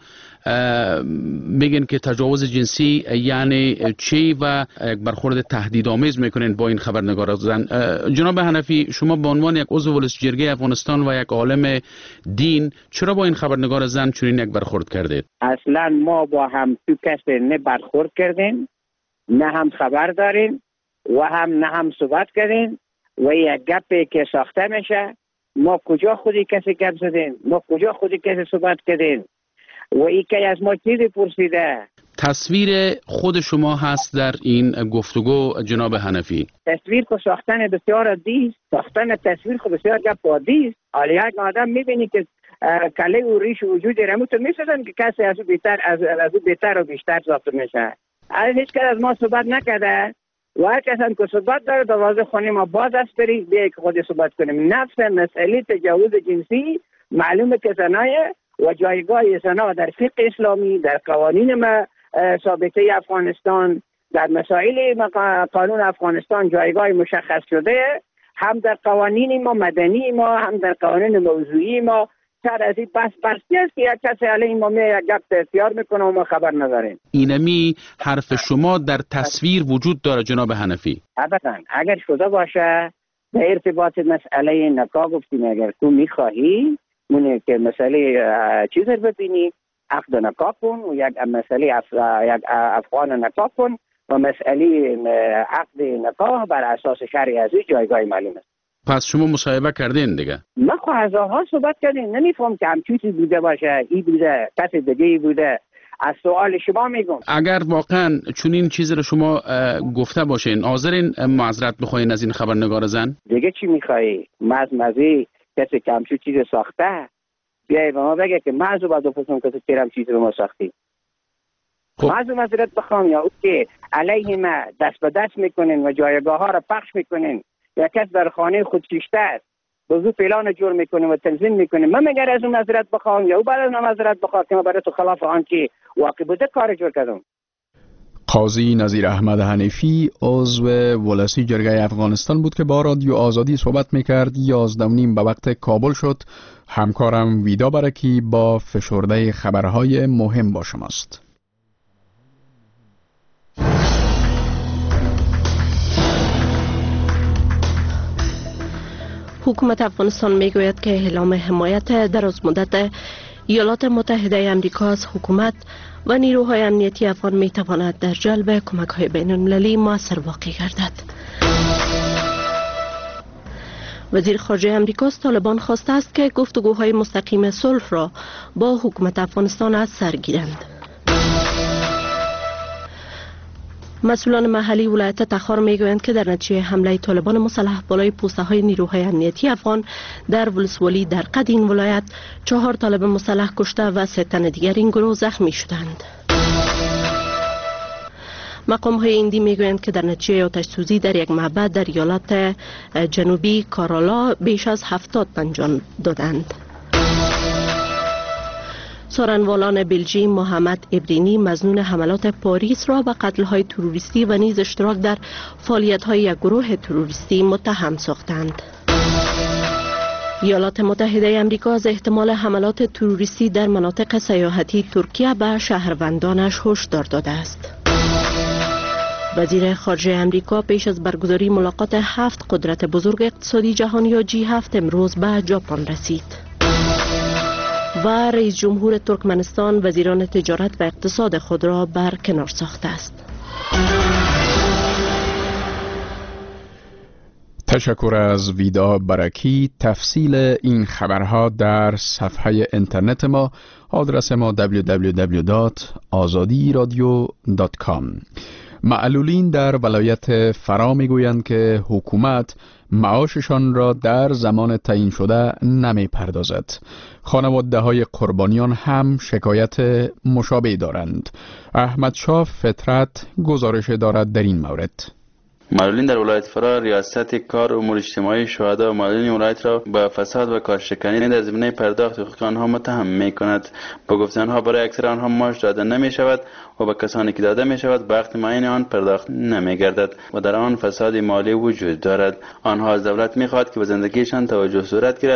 میگن که تجاوز جنسی یعنی چی و یک برخورد تهدیدآمیز میکنین با این خبرنگار زن. جناب حنفی، شما به عنوان یک عضو ولسجرگه افغانستان و یک عالم دین چرا با این خبرنگار زن چنین یک برخورد کردید؟ اصلا ما با هم تو کسی نه برخورد کردیم، نه هم خبر داریم و هم نه هم صحبت کردیم و یک گپی که ساخته میشه ما کجا خودی کسی گپ زدیم، ما کجا خودی کسی صحبت کردیم و ای که از ما چیزی پرسیده. تصویر خود شما هست در این گفتگو جناب حنفی؟ تصویر که ساختن بسیار عادی، ساختن تصویر که بسیار گپ عادی است. حالا یک آدم میبینی که کله و ریش وجود رمو تو میسازن که کسی از او بیشتر از از او بیشتر و بیشتر ساخته میشه. از هیچ کس از ما صحبت نکرده و هر کس هم که صحبت داره دروازه خانه ما باز است، بری بیا که خودی صحبت کنیم. نفس مسئله تجاوز جنسی معلومه که زنایه و جایگاه زنا در فقه اسلامی، در قوانین ما ثابته افغانستان، در مسائل قانون افغانستان جایگاه مشخص شده، هم در قوانین ما مدنی ما، هم در قوانین موضوعی ما. سر از این بس برسی است که یک کسی علیه ما می یک گپ اختیار میکنه و ما خبر نداریم. اینمی حرف شما در تصویر وجود داره جناب حنفی؟ ابدا. اگر شده باشه به ارتباط مسئله نکاح گفتیم، اگر تو میخواهی مونه که مسئله چیز رو ببینی عقد نکاح کن و یک مسئله اف... یک افغان نکاح کن و مسئله عقد نکاح بر اساس شرع عزیز جایگاه معلوم است. پس شما مصاحبه کردین دیگه؟ ما خو هزارها صحبت کردیم، نمیفهم که هم چیزی بوده باشه، ای بوده کس دیگه ای بوده. از سوال شما میگم اگر واقعا چون این چیز رو شما گفته باشین حاضرین معذرت بخواین از این خبرنگار زن؟ دیگه چی میخوایی؟ مز مزی کسی که همچون چیز ساخته بیایی به ما بگه که مزو باید بپرسم که تو چرا هم چیز رو ما ساختی. خب. مزو مذرت بخوام یا او که علیه ما دست به دست میکنین و جایگاه ها رو پخش میکنین یا کس در خانه خود شیشته است بزو پلان جور میکنه و تنظیم میکنه، من مگر از اون مذرت بخوام یا او بعد از اون مذرت بخوام که ما برای تو خلاف آن که واقع بوده کار جور کردم. قاضی نظیر احمد حنفی عضو ولسجرگه افغانستان بود که با رادیو آزادی صحبت میکرد. یازده و نیم به وقت کابل شد. همکارم ویدا برکی با فشرده خبرهای مهم با شماست. حکومت افغانستان میگوید که اعلام حمایت دراز مدت ایالات متحده آمریکا از حکومت و نیروهای امنیتی افغان میتواند در جلب کمک‌های بین‌المللی مؤثر واقع گردد. وزیر خارجه آمریکا از طالبان خواسته است که گفتگوهای مستقیم صلح را با حکومت افغانستان از سر گیرند. مسئولان محلی ولایت تخار میگویند که در نتیجه حمله طالبان مسلح بالای پوسته های نیروهای امنیتی افغان در ولسوالی در قد این ولایت چهار طالب مسلح کشته و سه تن دیگر این گروه زخمی شدند. مقام های ایندی میگویند که در نتیجه آتش سوزی در یک معبد در ایالت جنوبی کارالا بیش از هفتاد تن جان دادند. سارنوالان بلژی محمد ابرینی مظنون حملات پاریس را به قتل‌های تروریستی و نیز اشتراک در فعالیت‌های یک گروه تروریستی متهم ساختند. ایالات متحده آمریکا از احتمال حملات تروریستی در مناطق سیاحتی ترکیه به شهروندانش هشدار داده است. وزیر خارجه آمریکا پیش از برگزاری ملاقات هفت قدرت بزرگ اقتصادی جهان یا جی هفت امروز به ژاپن رسید. و رئیس جمهور ترکمنستان وزیران تجارت و اقتصاد خود را برکنار ساخته است. تشکر از ویدا برکی. تفصیل این خبرها در صفحه اینترنت ما، آدرس ما دبلیو دبلیو دبلیو دات آزادی رادیو دات کام. معلولین در ولایت فرا میگویند که حکومت معاششان را در زمان تعیین شده نمی پردازد. خانواده های قربانیان هم شکایت مشابه دارند. احمد شاه فطرت گزارش دارد در این مورد. معلولین در ولایت فرا ریاست کار امور اجتماعی شهدا و معلولین ولایت را با فساد و کارشکنی در زمینه پرداخت حقوق آنها متهم می کند. با گفته آنها برای اکثر آنها معاش داده نمی شود و به کسانی که داده می شود به وقت معین آن پرداخت نمی گردد و در آن فساد مالی وجود دارد. آنها از دولت می خواهد که به زندگیشان توجه صورت گیرد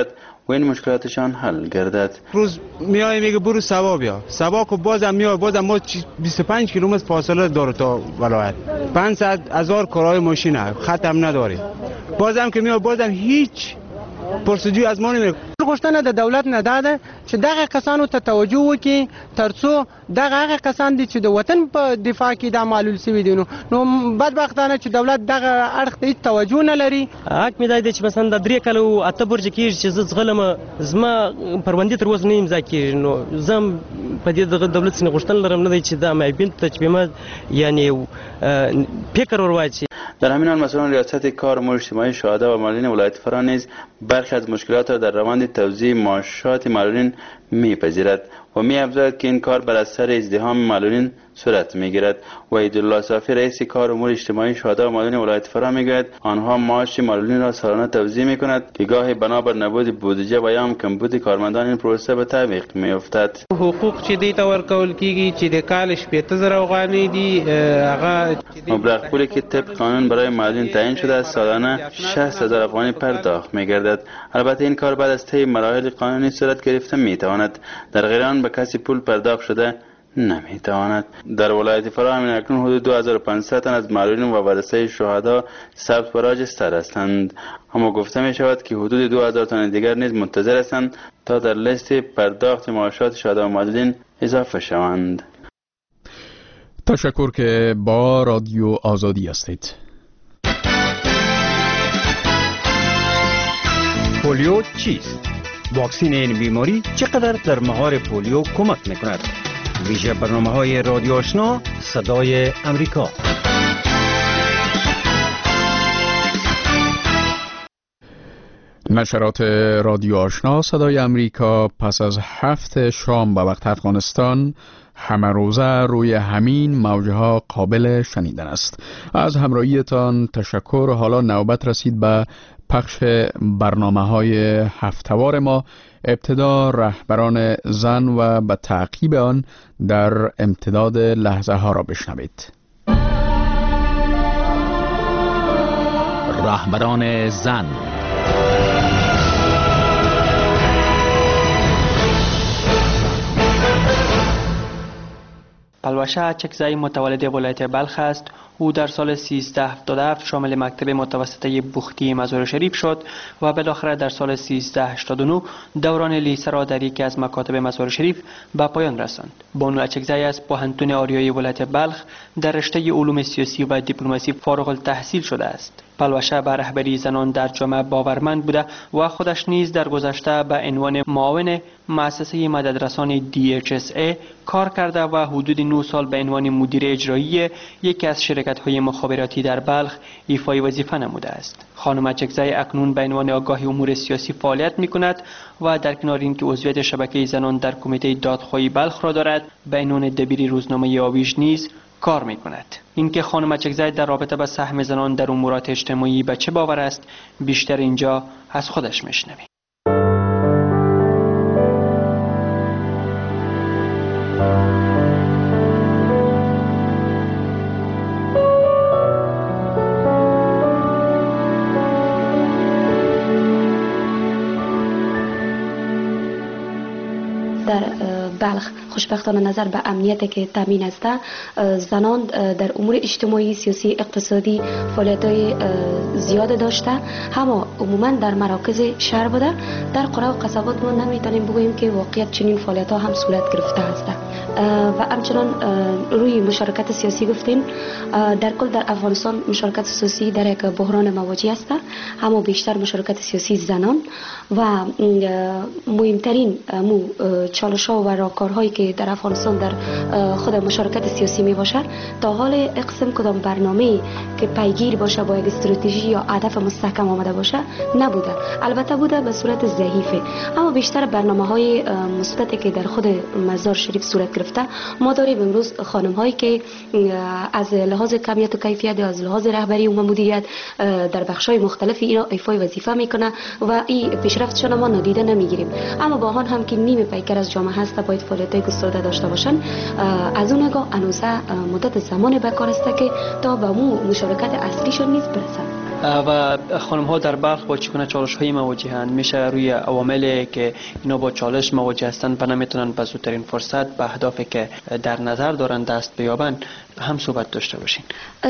و این مشکلاتشان حل گردد. روز میای میگه برو سوا بیا، سوا که بازم میای، بازم ما بیست و پنج کیلومتر فاصله داره تا ولایت، پانصد هزار کرایه ماشین ختم نداری، بازم که میای بازم هیچ پرسجوی از ما نمیکنه. غوښتنه د دولت نه داده چې دغه کسانو ته توجه وکړي ترڅو دغه هغه کسان دي چې د وطن په دفاع کې دا معلول شوي دي نو نو بدبختانه چې دولت دغه اړخ ته هیڅ توجه نه لري. حق مې دا دی چې مثلا د درې کاله و اته برجه کېږي چې زه ځغلم، زما پروندې تر اوسه نه امضا کېږي، نو زه هم په دې دغه دولت څخه غوښتنه لرم نه دی چې دا معیبین ته چې به ما یعنی فکر ور واچي. در همین حال مسئولان ریاست کار امور اجتماعی شهدا و معلولین ولایت فرا نیز برخی از مشکلات را در روند توزیع معاشات معلولین میپذیرد و می‌افزاید که این کار بر اثر ازدحام معلولین صورت میگیرد. و عیدالله صافی رئیس کار امور اجتماعی شهدا و معلولین ولایت فرا میگوید آنها معاش معلولین را سالانه توزیع میکند که گاهی بنابر نبود بودجه و یا هم کمبود کارمندان این پروسه به تعویق میافتد. حقوق چې دی ته ورکول کیږي چې د کال شپږ زره افغانۍ دي هغه مبلغ پولی که طبق قانون برای معلولین تعیین شده است سالانه شصت هزار افغانی پرداخت میگردد. البته این کار بعد از طی مراحل قانونی صورت گرفته میتواند، در غیر آن به کسی پول پرداخت شده نمیتواند. در ولایت فرا همین اکنون حدود دو هزار و پانصد تن از معلولین و ورثه شهدا ثبت و راجستر هستند، اما گفته می شود که حدود دو هزار تن دیگر نیز منتظر هستند تا در لیست پرداخت معاشات شهدا و معلولین اضافه شوند. تشکر که با رادیو آزادی هستید. پولیو چیست؟ واکسین این بیماری چقدر در مهار پولیو کمک میکند؟ ویژه برنامه های رادیو آشنا صدای امریکا. نشرات رادیو آشنا صدای امریکا پس از هفت شام به وقت افغانستان همه روزه روی همین موجه ها قابل شنیدن است. از همراهیتان تشکر. حالا نوبت رسید به پخش برنامه های هفته‌وار ما. ابتدا رهبران زن و به تعقیب آن در امتداد لحظه ها را بشنوید. رهبران زن. پلوشه چکزای متولد ولایت بلخ است. او در سال سیزده هفتاد و هفت شامل مکتب متوسطه بوختی مزار شریف شد و بالاخره در سال سیزده هشتاد و نه دوران لیسه را در یکی از مکاتب مزار شریف به پایان رساند. بانو اچکزای از پوهنتون آریایی ولایت بلخ در رشته علوم سیاسی و دیپلماسی فارغ التحصیل شده است. پلوشه به رهبری زنان در جامعه باورمند بوده و خودش نیز در گذشته به عنوان معاون مؤسسه مددرسان دی اچ اس ای کار کرده و حدود نه سال به عنوان مدیر اجرایی یکی از شرکت‌های مخابراتی در بلخ ایفای وظیفه نموده است. خانم اچکزای اکنون به عنوان آگاه امور سیاسی فعالیت می‌کند و در کنار اینکه عضویت شبکه زنان در کمیته دادخواهی بلخ را دارد، به عنوان دبیر روزنامه آویژ نیز کار می کند. اینکه خانم اچکزای در رابطه با سهم زنان در امورات اجتماعی به چه باور است، بیشتر اینجا از خودش میشنویم. در بلخ خوشبختانه نظر به امنیتی که تامین است، زنان در امور اجتماعی، سیاسی، اقتصادی فعالیت‌های زیاد داشته، اما عموما در مراکز شهر بوده. در قرى و قصبات ما نمیتونیم بگوییم که واقعیت چنین فعالیت‌ها هم صورت گرفته است. و همچنان روی مشارکت سیاسی گفتیم، در کل در افغانستان مشارکت سیاسی در یک بحران مواجه است، اما بیشتر مشارکت سیاسی زنان و مهمترین مو چالش‌ها و راهکارهایی که در افغانستان در خود مشارکت سیاسی می باشد، تا حال اقسام کدام برنامه‌ای که پیگیر باشه با یک استراتژی یا هدف مستحکم آمده باشه نبوده. البته بوده به صورت ضعیفه، اما بیشتر برنامه‌های مثبتی که در خود مزار شریف صورت گرفته ما داریم امروز خانم‌هایی که از لحاظ کمیت و کیفیت، از لحاظ رهبری و مدیریت در بخش‌های مختلف اینا ایفای وظیفه میکنه و این پیشرفتشون ما نادیده نمیگیریم. اما با آن هم که نیمه پیکر از جامعه هست باید فعالیت‌های گسترده داشته باشن. از اون نگاه هنوز مدت زمان به کار است که تا به مو مشارکت اصلیشون نیز برسن. و خانم ها در بلخ با چگونه چالش های مواجهند؟ میشه روی عواملی که اینا با چالش مواجه هستند و نمیتونن به زودترین فرصت به اهدافی که در نظر دارن دست بیابند هم صحبت داشته باشین.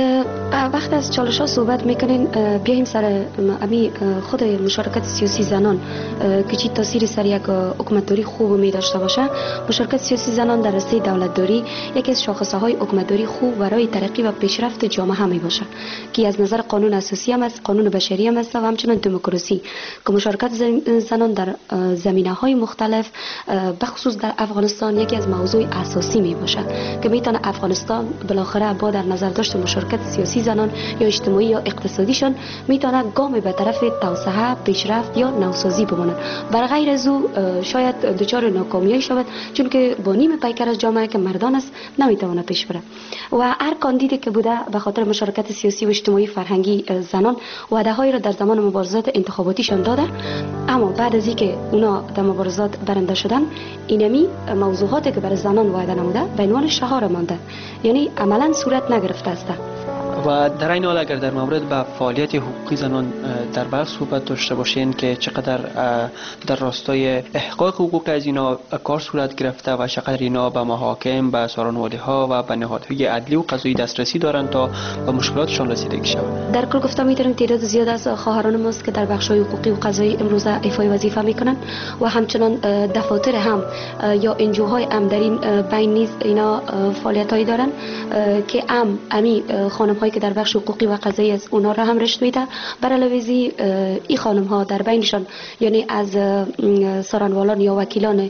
وقت از چالش ها صحبت میکنین، بیایم سر امی خود مشارکت سیاسی زنان که چی تاثیری سر یک حکومتداری خوب می داشته باشه. مشارکت سیاسی زنان در راسته دولتداری یکی از شاخصه های حکومتداری خوب برای ترقی و پیشرفت جامعه می باشه که از نظر قانون اساسی هم است، قانون بشری هم است و همچنین دموکراسی که مشارکت زنان در زمینه های مختلف بخصوص در افغانستان یکی از موضوع اساسی می باشه که میتونه افغانستان بالاخره با در نظر داشت مشارکت سیاسی زنان یا اجتماعی یا اقتصادیشان میتونه گام به طرف توسعه، پیشرفت یا نوسازی بمانند. بر غیر از او شاید دچار ناکامی شود چون که با نیم پیکر از جامعه که مردان است نمیتونه پیش بره و هر کاندیدی که بوده به خاطر مشارکت سیاسی و اجتماعی فرهنگی زنان وعده هایی را در زمان مبارزات انتخاباتیشان داده، اما بعد از اینکه اونا در مبارزات برنده شدن اینمی موضوعاتی که برای زنان وعده نموده به عنوان شعار مانده، یعنی عملا صورت نگرفته است. و در این حال اگر در مورد به فعالیت حقوقی زنان در بلخ صحبت داشته باشین که چقدر در راستای احقاق حقوق از اینا کار صورت گرفته و چقدر اینا به محاکم، به سارانوالی ها و به نهادهای عدلی و قضایی دسترسی دارند تا به مشکلاتشان رسیدگی شود. در کل گفته میتونیم تعداد زیاد از خواهران ماست که در بخش‌های حقوقی و قضایی امروز ایفای وظیفه میکنن و همچنان دفاتر هم یا انجوهای هم در این بین نیز اینا فعالیتایی دارن که ام امی خانم که در بخش حقوقی و قضایی از اونا را هم رشد میده. بر علاوه از این خانم ها در بینشان یعنی از سارانوالان یا وکیلان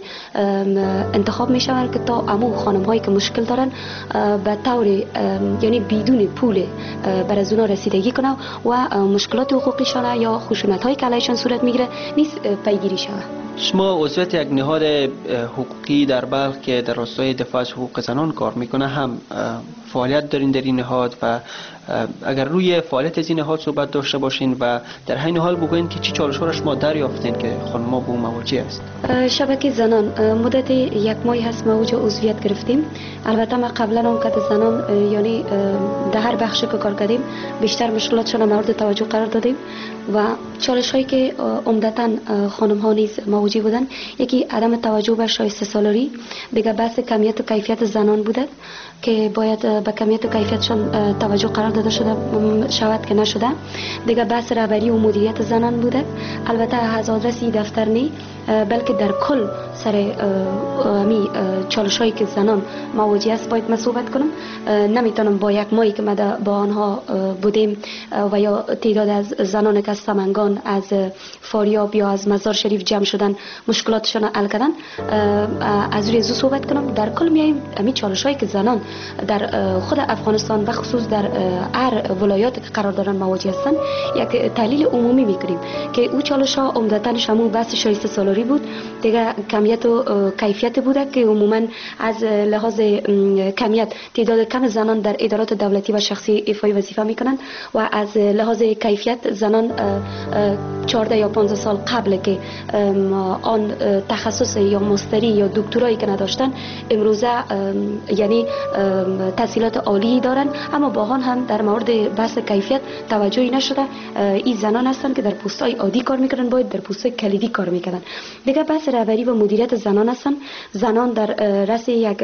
انتخاب میشوند که تا امو خانم هایی که مشکل دارن به طور یعنی بدون پول بر از اونا رسیدگی کنه و مشکلات حقوقیشان یا خشونت هایی که علیشان صورت میگیره نیست پیگیری شود. شما عضویت یک نهاد حقوقی در بلخ که در راستای دفاع از حقوق زنان کار میکنه هم فعالیت دارین در این نهاد و اگر روی فعالیت از این نهاد صحبت داشته باشین و در همین حال بگوین که چی چالش‌ها را شما دریافتین که خانم‌ها با مواجه است؟ شبکه زنان مدت یک ماهی هست ما اوج عضویت گرفتیم. البته ما قبلا هم که زنان یعنی در هر بخش که کار کردیم بیشتر مشکلاتشون را مورد توجه قرار دادیم و چالش‌هایی که عمدتاً خانم‌ها نیز مواجه بودن، یکی عدم توجه به شایسته سالاری، دیگه بحث کمیت و کیفیت زنان بوده که باید به کمیت و کیفیتشان توجه قرار داده شده شود که نشده، دیگه بحث رهبری و مدیریت زنان بوده. البته از آدرس دفتر نی بلکه در کل سر می چالش هایی که زنان مواجه است باید من صحبت کنم. نمیتونم با یک ماهی که ما با آنها بودیم و یا تعداد از زنان که از سمنگان، از فاریاب یا از مزار شریف جمع شدن مشکلاتشان حل کردن از روی زو صحبت کنم. در کل میایم می چالش هایی که زنان در خود افغانستان و خصوص در هر ولایات که قرار دارن مواجه هستن یک تحلیل عمومی میکنیم که او چالش ها عمدتاً شامل بحث شایسته سالاری بود، دیگه کمیت و کیفیت بوده که عموما از لحاظ کمیت تعداد کم زنان در ادارات دولتی و شخصی ایفای وظیفه میکنن و از لحاظ کیفیت زنان چهارده یا پانزده سال قبل که آن تخصص یا ماستری یا دکترایی که نداشتن امروزه یعنی تحصیلات عالی دارن، اما با آن هم در مورد بحث کیفیت توجهی نشده. این زنان هستن که در پست‌های عادی کار میکنن، باید در پست‌های کلیدی کار میکنن. دیگه بحث رهبری و مدیریت زنان هستن. زنان در رأس یک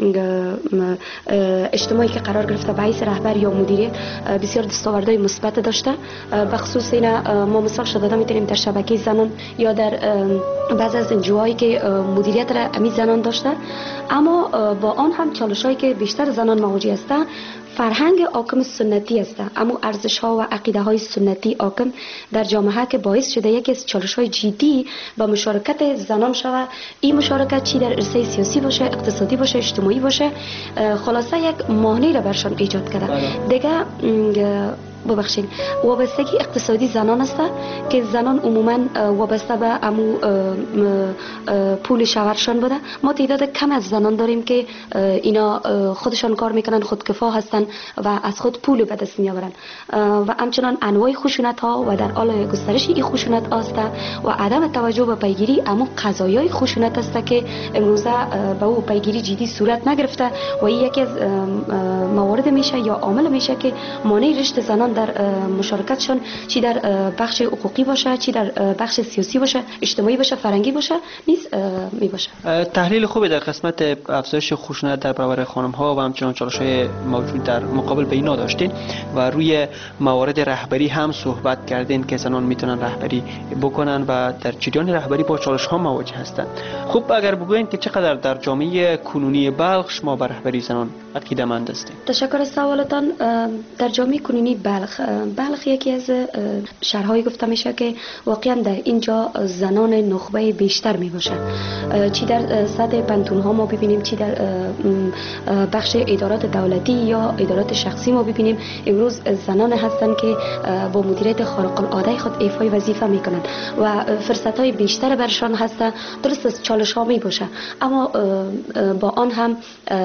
اجتماعی که قرار گرفته به حیث رهبر یا مدیریت بسیار دستاوردهای مثبت داشته. به خصوص اینا ما مثال شده میتونیم در شبکه زنان یا در بعضی از انجوهایی که مدیریت را امی زنان داشته، اما با آن هم چالش‌هایی که بیشتر زنان مواجه هستند فرهنگ حاکم سنتی است، اما ارزش ها و عقیده های سنتی حاکم در جامعه که باعث شده یکی از چالش های جدی با مشارکت زنان شود. این مشارکت چی در عرصه سیاسی باشه، اقتصادی باشه، اجتماعی باشه، خلاصه یک مانع را برشان ایجاد کرده. دیگه ببخشید وابستگی اقتصادی زنان است که زنان عموما وابسته به امو پول شوهرشان بوده. ما تعداد کم از زنان داریم که اینا خودشان کار میکنن، خودکفا هستن و از خود پول به دست میآورن و همچنان انواع خشونت ها و در حال گسترش این خشونت است و عدم توجه به پیگیری امو قضایای خشونت است که امروزه به او پیگیری جدی صورت نگرفته و این یکی از موارد میشه یا عامل میشه که مانع رشد زنان میتونن در مشارکتشان چی در بخش حقوقی باشه، چی در بخش سیاسی باشه، اجتماعی باشه، فرهنگی باشه نیز می باشه. تحلیل خوبی در قسمت افزایش خشونت در برابر خانم ها و همچنان چالش‌های موجود در مقابل به اینا داشتین و روی موارد رهبری هم صحبت کردین که زنان میتونن رهبری بکنن و در جریان رهبری با چالش ها مواجه هستند. خب اگر بگوین که چقدر در جامعه کنونی بلخ شما بر رهبری زنان عقیده‌مند هستید؟ تشکر از سوالتان. در جامعه کنونی بلخ بلخ یکی از شهرهای گفته میشه که واقعا در اینجا زنان نخبه بیشتر می باشه، چی در سطح پنتون ها ما ببینیم، چی در بخش ادارات دولتی یا ادارات شخصی ما ببینیم امروز زنان هستند که با مدیریت خارق العاده خود ایفای وظیفه میکنن و فرصت های بیشتر برشان هست. درست است چالش ها می باشه، اما با آن هم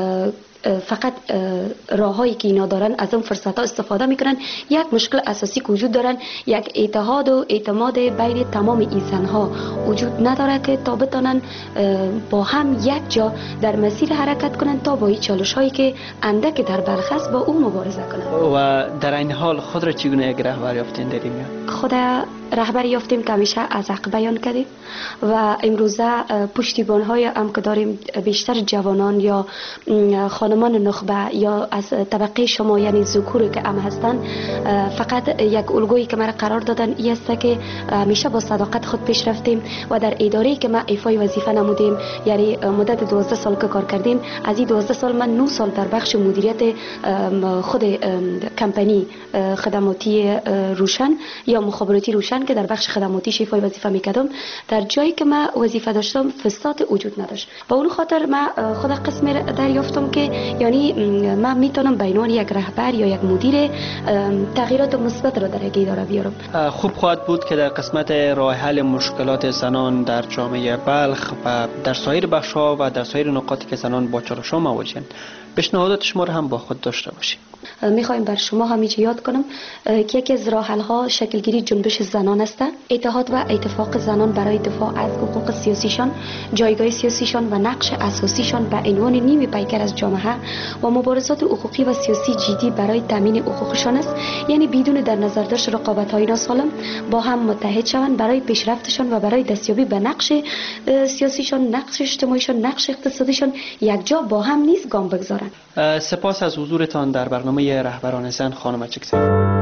فقط راههایی که اینا دارن از اون فرصت ها استفاده میکنن. یک مشکل اساسی که وجود دارن، یک اتحاد و اعتماد بین تمام این زنها وجود نداره که تا بتونن با هم یک جا در مسیر حرکت کنن تا با این چالش هایی که اندک در بلخ است با اون مبارزه کنن. و در این حال خود را چگونه یک رهبر یافتین در این میان؟ خود رهبر یافتیم که همیشه از حق بیان کردیم و امروزه پشتیبان های هم که داریم بیشتر جوانان یا خانمان نخبه یا از طبقه شما یعنی ذکوری که هم هستن، فقط یک الگویی که مرا قرار دادن این است که همیشه با صداقت خود پیش رفتیم و در اداره‌ای که ما ایفای وظیفه نمودیم، یعنی مدت دوازده سال که کار کردیم، از این دوازده سال من نه سال در بخش مدیریت خود کمپانی خدماتی روشن یا مخابراتی روشن که در بخش خدماتی ایفای وظیفه میکردم، در جایی که ما وظیفه داشتم فساد وجود نداشت. با اون خاطر ما خود قسم دریافتم که یعنی من میتونم به عنوان یک رهبر یا یک مدیر تغییرات مثبت را در یک اداره بیارم. خوب خواهد بود که در قسمت راه حل مشکلات زنان در جامعه بلخ و در سایر بخش‌ها و در سایر نقاطی که زنان با چالش‌ها مواجه‌اند پیشنهادات شما را هم با خود داشته باشید. میخوایم بر شما همیشه یاد کنم که یکی از راه حل‌ها شکلگیری جنبش زنان است. اتحاد و اتفاق زنان برای دفاع از حقوق سیاسیشان، جایگاه سیاسیشان و نقش اساسیشان به عنوان نیم پیکر از جامعه و مبارزات حقوقی و سیاسی جدی برای تامین حقوقشان است. یعنی بدون در نظر داشت رقابت‌های ناسالم با هم متحد شوند برای پیشرفتشان و برای دستیابی به نقش سیاسیشان، نقش اجتماعیشان، نقش اقتصادیشان یک جا با هم نیز گام بگذارند. سپاس از حضورتان در برنامه رهبران زن خانم اچکزی.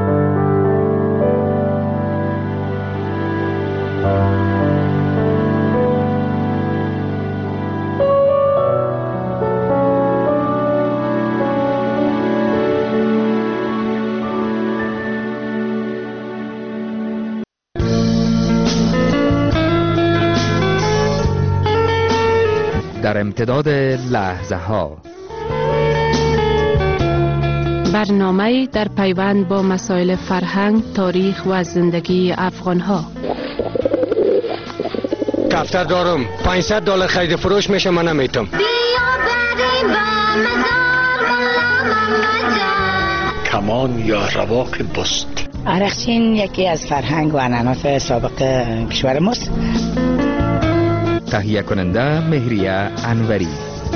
در امتداد لحظه ها برنامه در پیوند با مسائل فرهنگ، تاریخ و زندگی افغان ها. دفتر دارم پانصد دلار خرید فروش میشه، من نمیتونم. کمان یا رواق بست. عرقچین یکی از فرهنگ و عنعنات سابق کشور ماست. تهیه کننده مهریه انوری.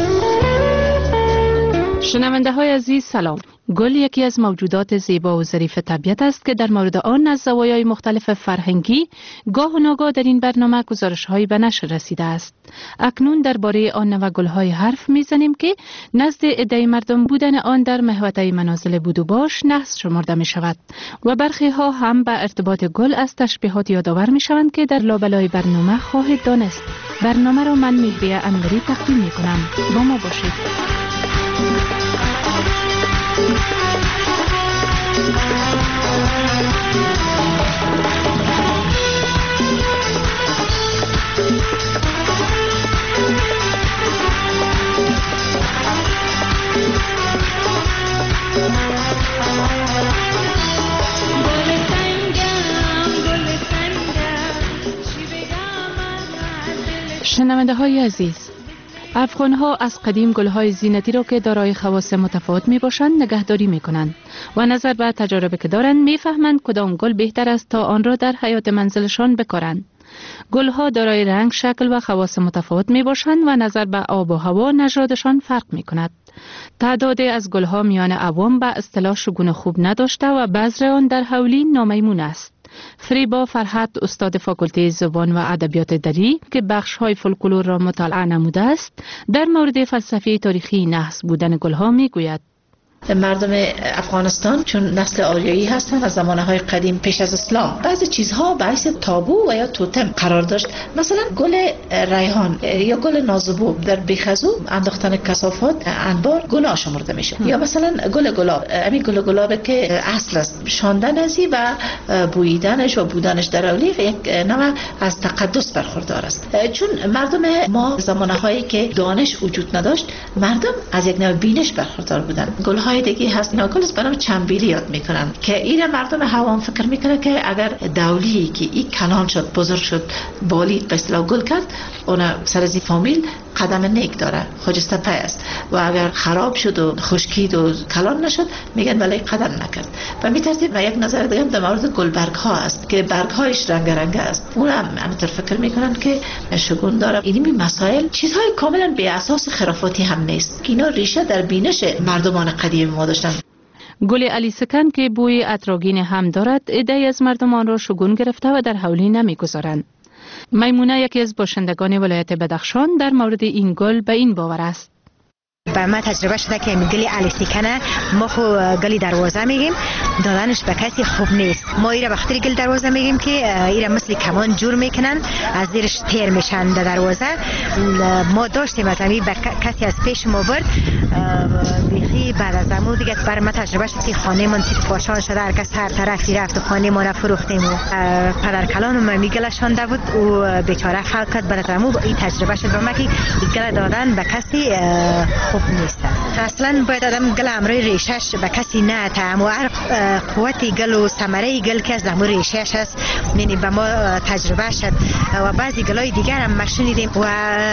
شنونده های عزیز سلام. گل یکی از موجودات زیبا و ظریف طبیعت است که در مورد آن از زوایای مختلف فرهنگی گاه و ناگاه در این برنامه گزارش‌هایی به نشر رسیده است. اکنون درباره آن نوع گل‌های حرف می‌زنیم که نزد عده مردم بودن آن در محوطه منازل بود و باش نحس شمرده می‌شود و برخی ها هم به ارتباط گل از تشبیهات یادآور می‌شوند که در لابلای برنامه خواهید دانست. برنامه را من مهریه انوری تقدیم می‌کنم. با ما باشید. شنونده های عزیز، افغان ها از قدیم گل های زینتی را که دارای خواص متفاوت می باشند نگهداری می کنند و نظر به تجارب که دارند می فهمند کدام گل بهتر است تا آن را در حیات منزلشان بکارند. گلها دارای رنگ، شکل و خواص متفاوت می باشند و نظر به آب و هوا نژادشان فرق می کند. تعدادی از گلها میان عوام به اصطلاح شگون خوب نداشته و بذر آن در حولی نامیمون است. فریبا فرحت، استاد فاکولته زبان و ادبیات دری که بخش های فولکلور را مطالعه نموده است، در مورد فلسفه تاریخی نحس بودن گلها می گوید. مردم افغانستان چون نسل آریایی هستند از زمانهای قدیم پیش از اسلام بعضی چیزها باعث تابو و یا توتم قرار داشت. مثلا گل ریحان یا گل نازبو در بیخزو انداختن کثافات انبار گناه شمرده میشه. یا مثلا گل گلاب، همین گل گلاب که اصل است شاندن ازی و بوییدنش و بودنش در اولی یک نوع از تقدس برخوردار است. چون مردم ما زمانهایی که دانش وجود نداشت مردم از یک نوع بینش برخوردار بودند. گل‌های دیگه هست ناگل است برام چنبیلی یاد میکنن که این مردم هوام فکر میکنه که اگر دولی که این کلان شد بزرگ شد بالید به اصطلاح گل کرد اون سر از این فامیل قدم نیک داره، خجسته پای است و اگر خراب شد و خشکید و کلان نشد میگن ولی قدم نکرد. و می ترتیب و یک نظر دیگه در مورد گلبرگ ها است که برگ هایش رنگ رنگ است. اون هم همینطور فکر میکنن که شگون داره. اینی مسائل چیزهای کاملا بی اساس خرافاتی هم نیست که اینا ریشه در بینش مردمان قدیم ما داشتن. گل علی سکن که بوی عطرآگین هم دارد، عده‌ای از مردمان را شگون گرفته و در حولی نمیگذارند. میمونه یکی از باشندگان ولایت بدخشان در مورد این گل به این باور است. با ما تجربه شده که گلی علی سیکنه ما خو گلی دروازه میگیم دادنش به کسی خوب نیست. ما ایره بخاطر گل دروازه میگیم که ایره مثل کمان جور میکنن از زیرش تیر میشن در دروازه. ما داشتیم از همین کسی از پیش ما برد بیخی بعد از امو دیگه برای ما تجربه شد که خانه من تیت پاشان شده هر کس هر طرفی رفت و خانه ما را فروختیم و پدر کلان ما میگلشان ده بود و بیچاره خلق کرد. بعد از امو این تجربه شد به ما که گل دادن به کسی خوب نیست. اصلا باید آدم گل امروی ریشش به کسی نه تعم و هر قوتی گل و ثمره گل که از امو ریشش هست یعنی به ما تجربه شد و بعضی گلای دیگر هم ما شنیدیم و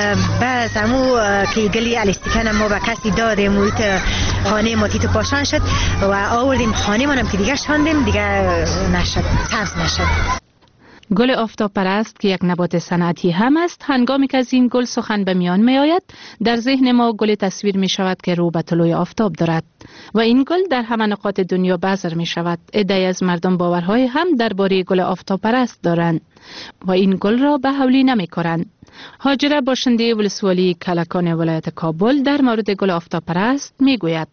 بعض امو که گلی الیستیکن ما به کسی دادیم و خانه ما تیتو پاشان شد و آوردیم خانه منم که دیگر شاندیم دیگر نشد، سبز نشد. گل آفتاب پرست که یک نبات صنعتی هم است، هنگامی که از این گل سخن به میان می آید در ذهن ما گل تصویر می شود که رو به طلوع آفتاب دارد و این گل در همه نقاط دنیا بذر می شود. عده‌ای از مردم باورهای هم درباره گل آفتاب پرست دارند و این گل را به حولی نمی کارند. هاجره باشنده ولسوالی کلکان ولایت کابل در مورد گل آفتاب پرست می گوید.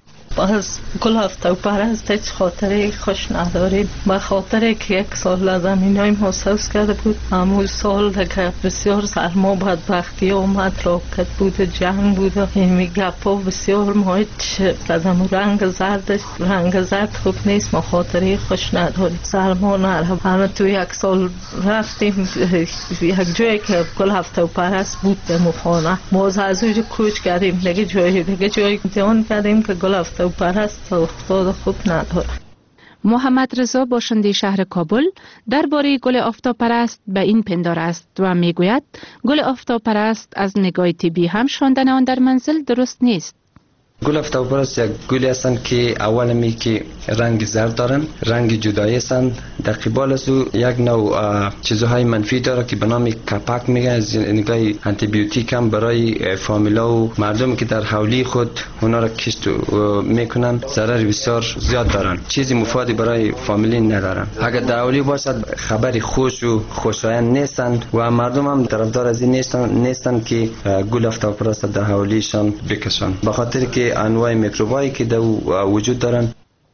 باز گل آفتاب پرست هیچ خاطره خوش نداریم. به خاطر که یک سال زمین های ما سوز کرده بود، همون سال که بسیار سرما بدبختی آمد، راکت بود، جنگ بود، این گپا بسیار ما هیچ زدم رنگ زردش رنگ زرد خوب نیست. ما خاطره خوش نداریم. سرما نرم همه تو یک سال رفتیم یک جایی که گل آفتاب پرست بود به مخانه ما از اونجا کوچ کردیم دیگه جایی دیگه جایی امتحان کردیم که گل آفتاب پرست افتاد خوب نداره. محمد رضا باشنده شهر کابل درباره گل آفتاب پرست به این پندار است و میگوید گل آفتاب پرست از نگاه طبی هم شاندن آن در منزل درست نیست. گل آفتاب پرست یک گلی هستند که اول می که رنگ زرد دارن، رنگ جدایی هستند. در قبال از او یک نوع چیزهای منفی داره که به نام کپک میگن، از نگاه آنتی بیوتیک هم برای فامیلا و مردم که در حولی خود اونا را کشت میکنن ضرر بسیار زیاد دارن، چیزی مفادی برای فامیلی ندارن. اگر در حولی باشد خبری خوش و خوشایند نیستند و مردم هم طرفدار از این نیستن نیستن که گل آفتاب پرست در حولیشان بکشن، به خاطر که انواع میکروبایی که در وجود دارن.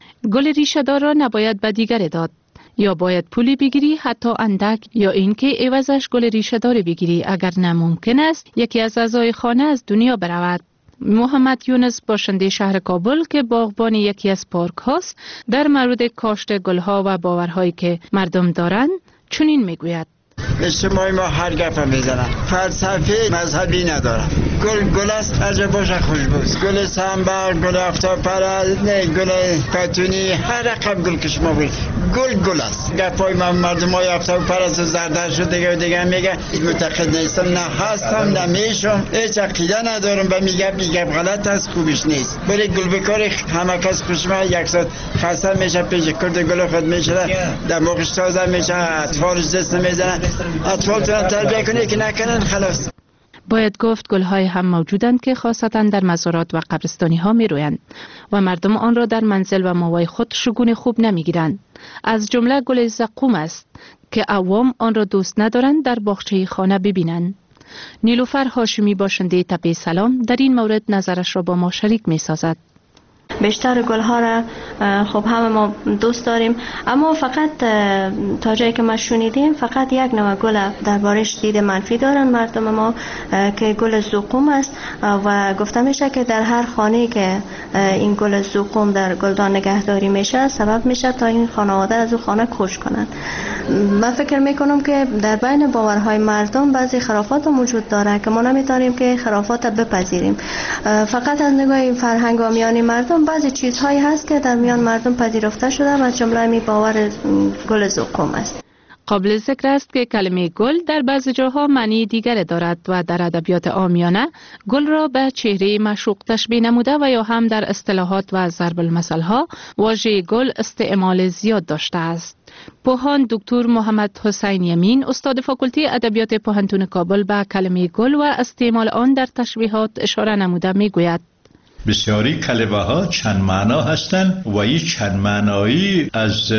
گل ریشه دار را نباید به دیگری داد، یا باید پولی بگیری حتی اندک، یا اینکه عوضش گل ریشه دار بگیری اگر نممکن است یکی از اعضای خانه از دنیا برود. محمد یونس باشنده شهر کابل که باغبان یکی از پارک هاست در مورد کاشت گلها و باورهایی که مردم دارند چنین میگوید. اجتماعی ما هر گفت میزنن، فلسفه مذهبی ندارن. گل گل است هر جا باشه خوشبوست. گل سنبر، گل آفتاب پرست، نه گل پتونی، هر رقم گل که شما بود گل گل است. گپای من مردم های افتا و پرست و زردش و دیگه و دیگه میگه معتقد نیستم، نه هستم نه میشم، هیچ عقیده ندارم و میگه میگه غلط است، خوبش نیست. برای گل بکاری همه کس خوشما یک ساعت خسته میشه، پیش کرد گل خود میشه، در موقعش تازه میشه، اطفالش دست نمیزنن. اطفال تون تربیه کنه که نکنن خلاص. باید گفت گل‌های هم موجودند که خاصتا در مزارات و قبرستانی ها می رویند و مردم آن را در منزل و ماوای خود شگون خوب نمی گیرند. از جمله گل زقوم است که عوام آن را دوست ندارند در باغچه خانه ببینند. نیلوفر هاشمی باشنده تپه سلام در این مورد نظرش را با ما شریک می سازد. بیشتر گل ها را خب همه ما دوست داریم، اما فقط تا جایی که ما شنیدیم فقط یک نوع گل دربارش دید منفی دارن مردم ما که گل زقوم است و گفته میشه که در هر خانه که این گل زقوم در گلدان نگهداری میشه سبب میشه تا این خانواده از اون خانه کوچ کنند. من فکر میکنم که در بین باورهای مردم بعضی خرافات موجود داره که ما نمیتونیم که خرافات بپذیریم. فقط از نگاه فرهنگ و میانی مردم بعضی چیزهایی هست که در میان مردم پذیرفته شده و از جمله می باور گل زقوم است. قابل ذکر است که کلمه گل در بعضی جاها معنی دیگر دارد و در ادبیات عامیانه گل را به چهره معشوق تشبیه نموده و یا هم در اصطلاحات و ضرب المثل ها واژه گل استعمال زیاد داشته است. پوهان دکتر محمد حسین یمین استاد فاکولته ادبیات پوهنتون کابل به کلمه گل و استعمال آن در تشبیهات اشاره نموده میگوید: بسیاری کلمه ها چند معنا هستند و این چند معنایی از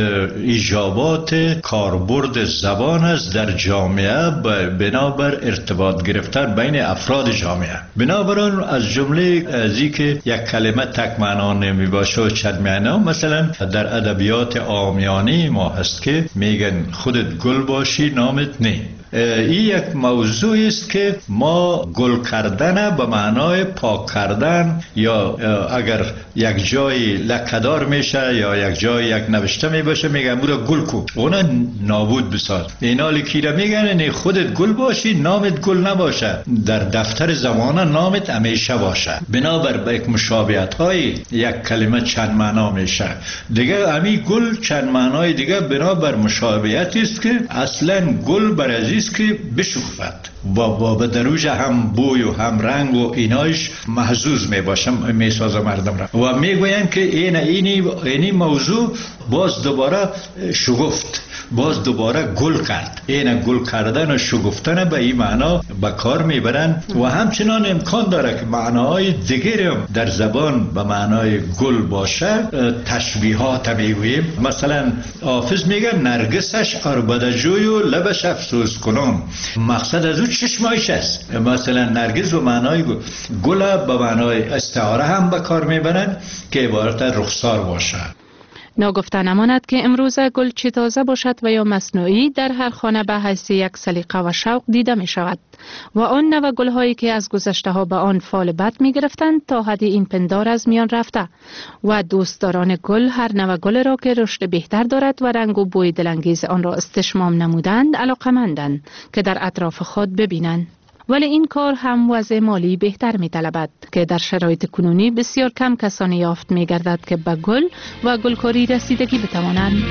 ایجابات کاربرد زبان است در جامعه بنابر ارتباط گرفتن بین افراد جامعه. بنابراین از جمله از این که یک کلمه تک معنا نمی باشه و چند معنا، مثلا در ادبیات عامیانه ما هست که میگن خودت گل باشی نامت نه. این یک موضوع است که ما گل کردن به معنای پاک کردن، یا اگر یک جای لکه‌دار میشه یا یک جای یک نوشته می باشه میگن بودا گل کو، اونا نابود بساز. اینا لکیره میگن نه خودت گل باشی نامت گل نباشه، در دفتر زمانه نامت همیشه باشه. بنابر به یک مشابهت های یک کلمه چند معنا میشه دیگه. امی گل چند معنای دیگه بنابر مشابهتی است که اصلا گل بر عزیز که بشکفت و به دروج هم بوی و هم رنگ و اینایش محظوظ می باشم می سازه مردم را و می گوین که این اینی اینی موضوع باز دوباره شگفت، باز دوباره گل کرد. این گل کردن و شگفتن به این معنا به کار میبرن و همچنان امکان داره که معناهای دیگری هم در زبان به معنای گل باشه. تشبیهات میگوییم، مثلا حافظ میگه نرگسش عربدجوی و لبش افسوس کنم، مقصد از او چشمایش است. مثلا نرگس به معنای گل به معنای استعاره هم به کار میبرن که عبارت رخسار باشه. ناگفته نماند که امروز گل چه تازه باشد و یا مصنوعی در هر خانه به حیث یک سلیقه و شوق دیده می شود و آن نوع گل هایی که از گذشته ها به آن فال بد می گرفتند تا حدی این پندار از میان رفته و دوستداران گل هر نوع گل را که رشد بهتر دارد و رنگ و بوی دلانگیز آن را استشمام نمودند علاقمندند که در اطراف خود ببینند. ولی این کار هم وضع مالی بهتر می طلبد که در شرایط کنونی بسیار کم کسانی یافت می گردد که به گل و گلکاری رسیدگی بتوانند.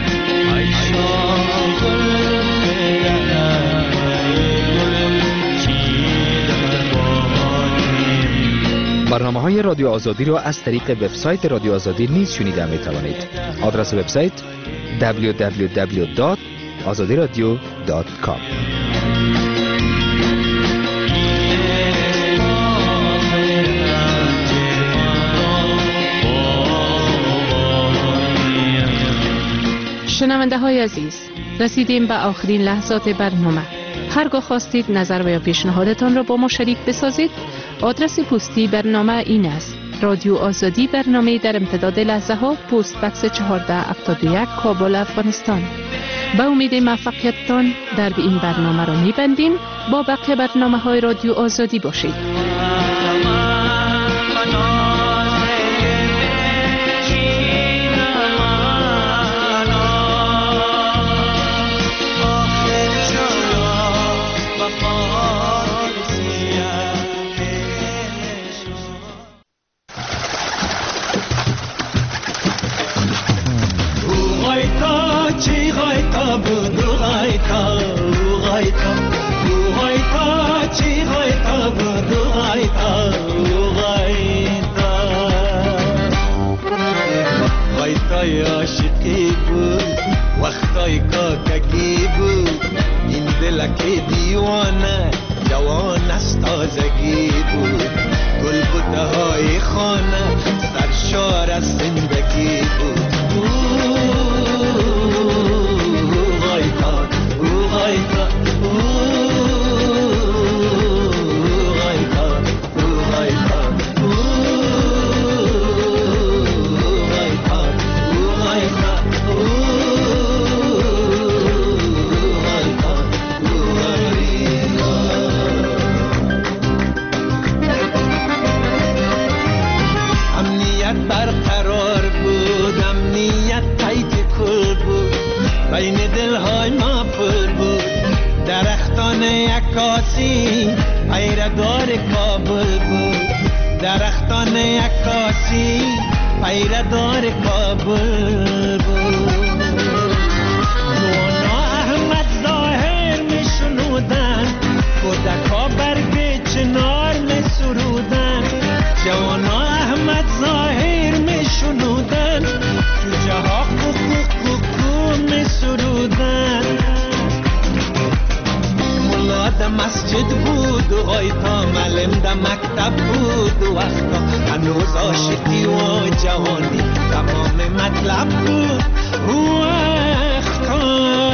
برنامه های رادیو آزادی را از طریق وبسایت رادیو آزادی نیز شنیده می توانید. آدرس وبسایت دبلیو دبلیو دبلیو دات آزادی رادیو دات کام. شنونده های عزیز، رسیدیم به آخرین لحظات برنامه. هرگاه خواستید نظر و یا پیشنهادتان را با ما شریک بسازید، آدرس پستی برنامه این است: رادیو آزادی، برنامه در امتداد لحظه ها، پست بکس چهارده هفتاد و یک، کابل، افغانستان. با امید موفقیتتان در این برنامه را می‌بندیم. با بقیه برنامه های رادیو آزادی باشید. Oh my God. وقتای عاشقی بود، وقتای کاکگی بود. این دلک دیوانه جوان از تازگی بود. گل بوته های خانه سرشار از زندگی بود. غایتا او غایتا بین دلهای ما پر بود. درختان عکاسی پیردار کابل بود. درختان عکاسی پیردار کابل بود. نوانا احمد ظاهر می شنودن، کودکا برگ چنار می سرودن. جوانا احمد ظاهر می شنودن، جوجه ها کوکو می سرودن. ملا ده مسجد بود و غایتا معلم ده مکتب بود. و وقتا هنوز عاشقی و جوانی تمام مطلب بود. و وقتا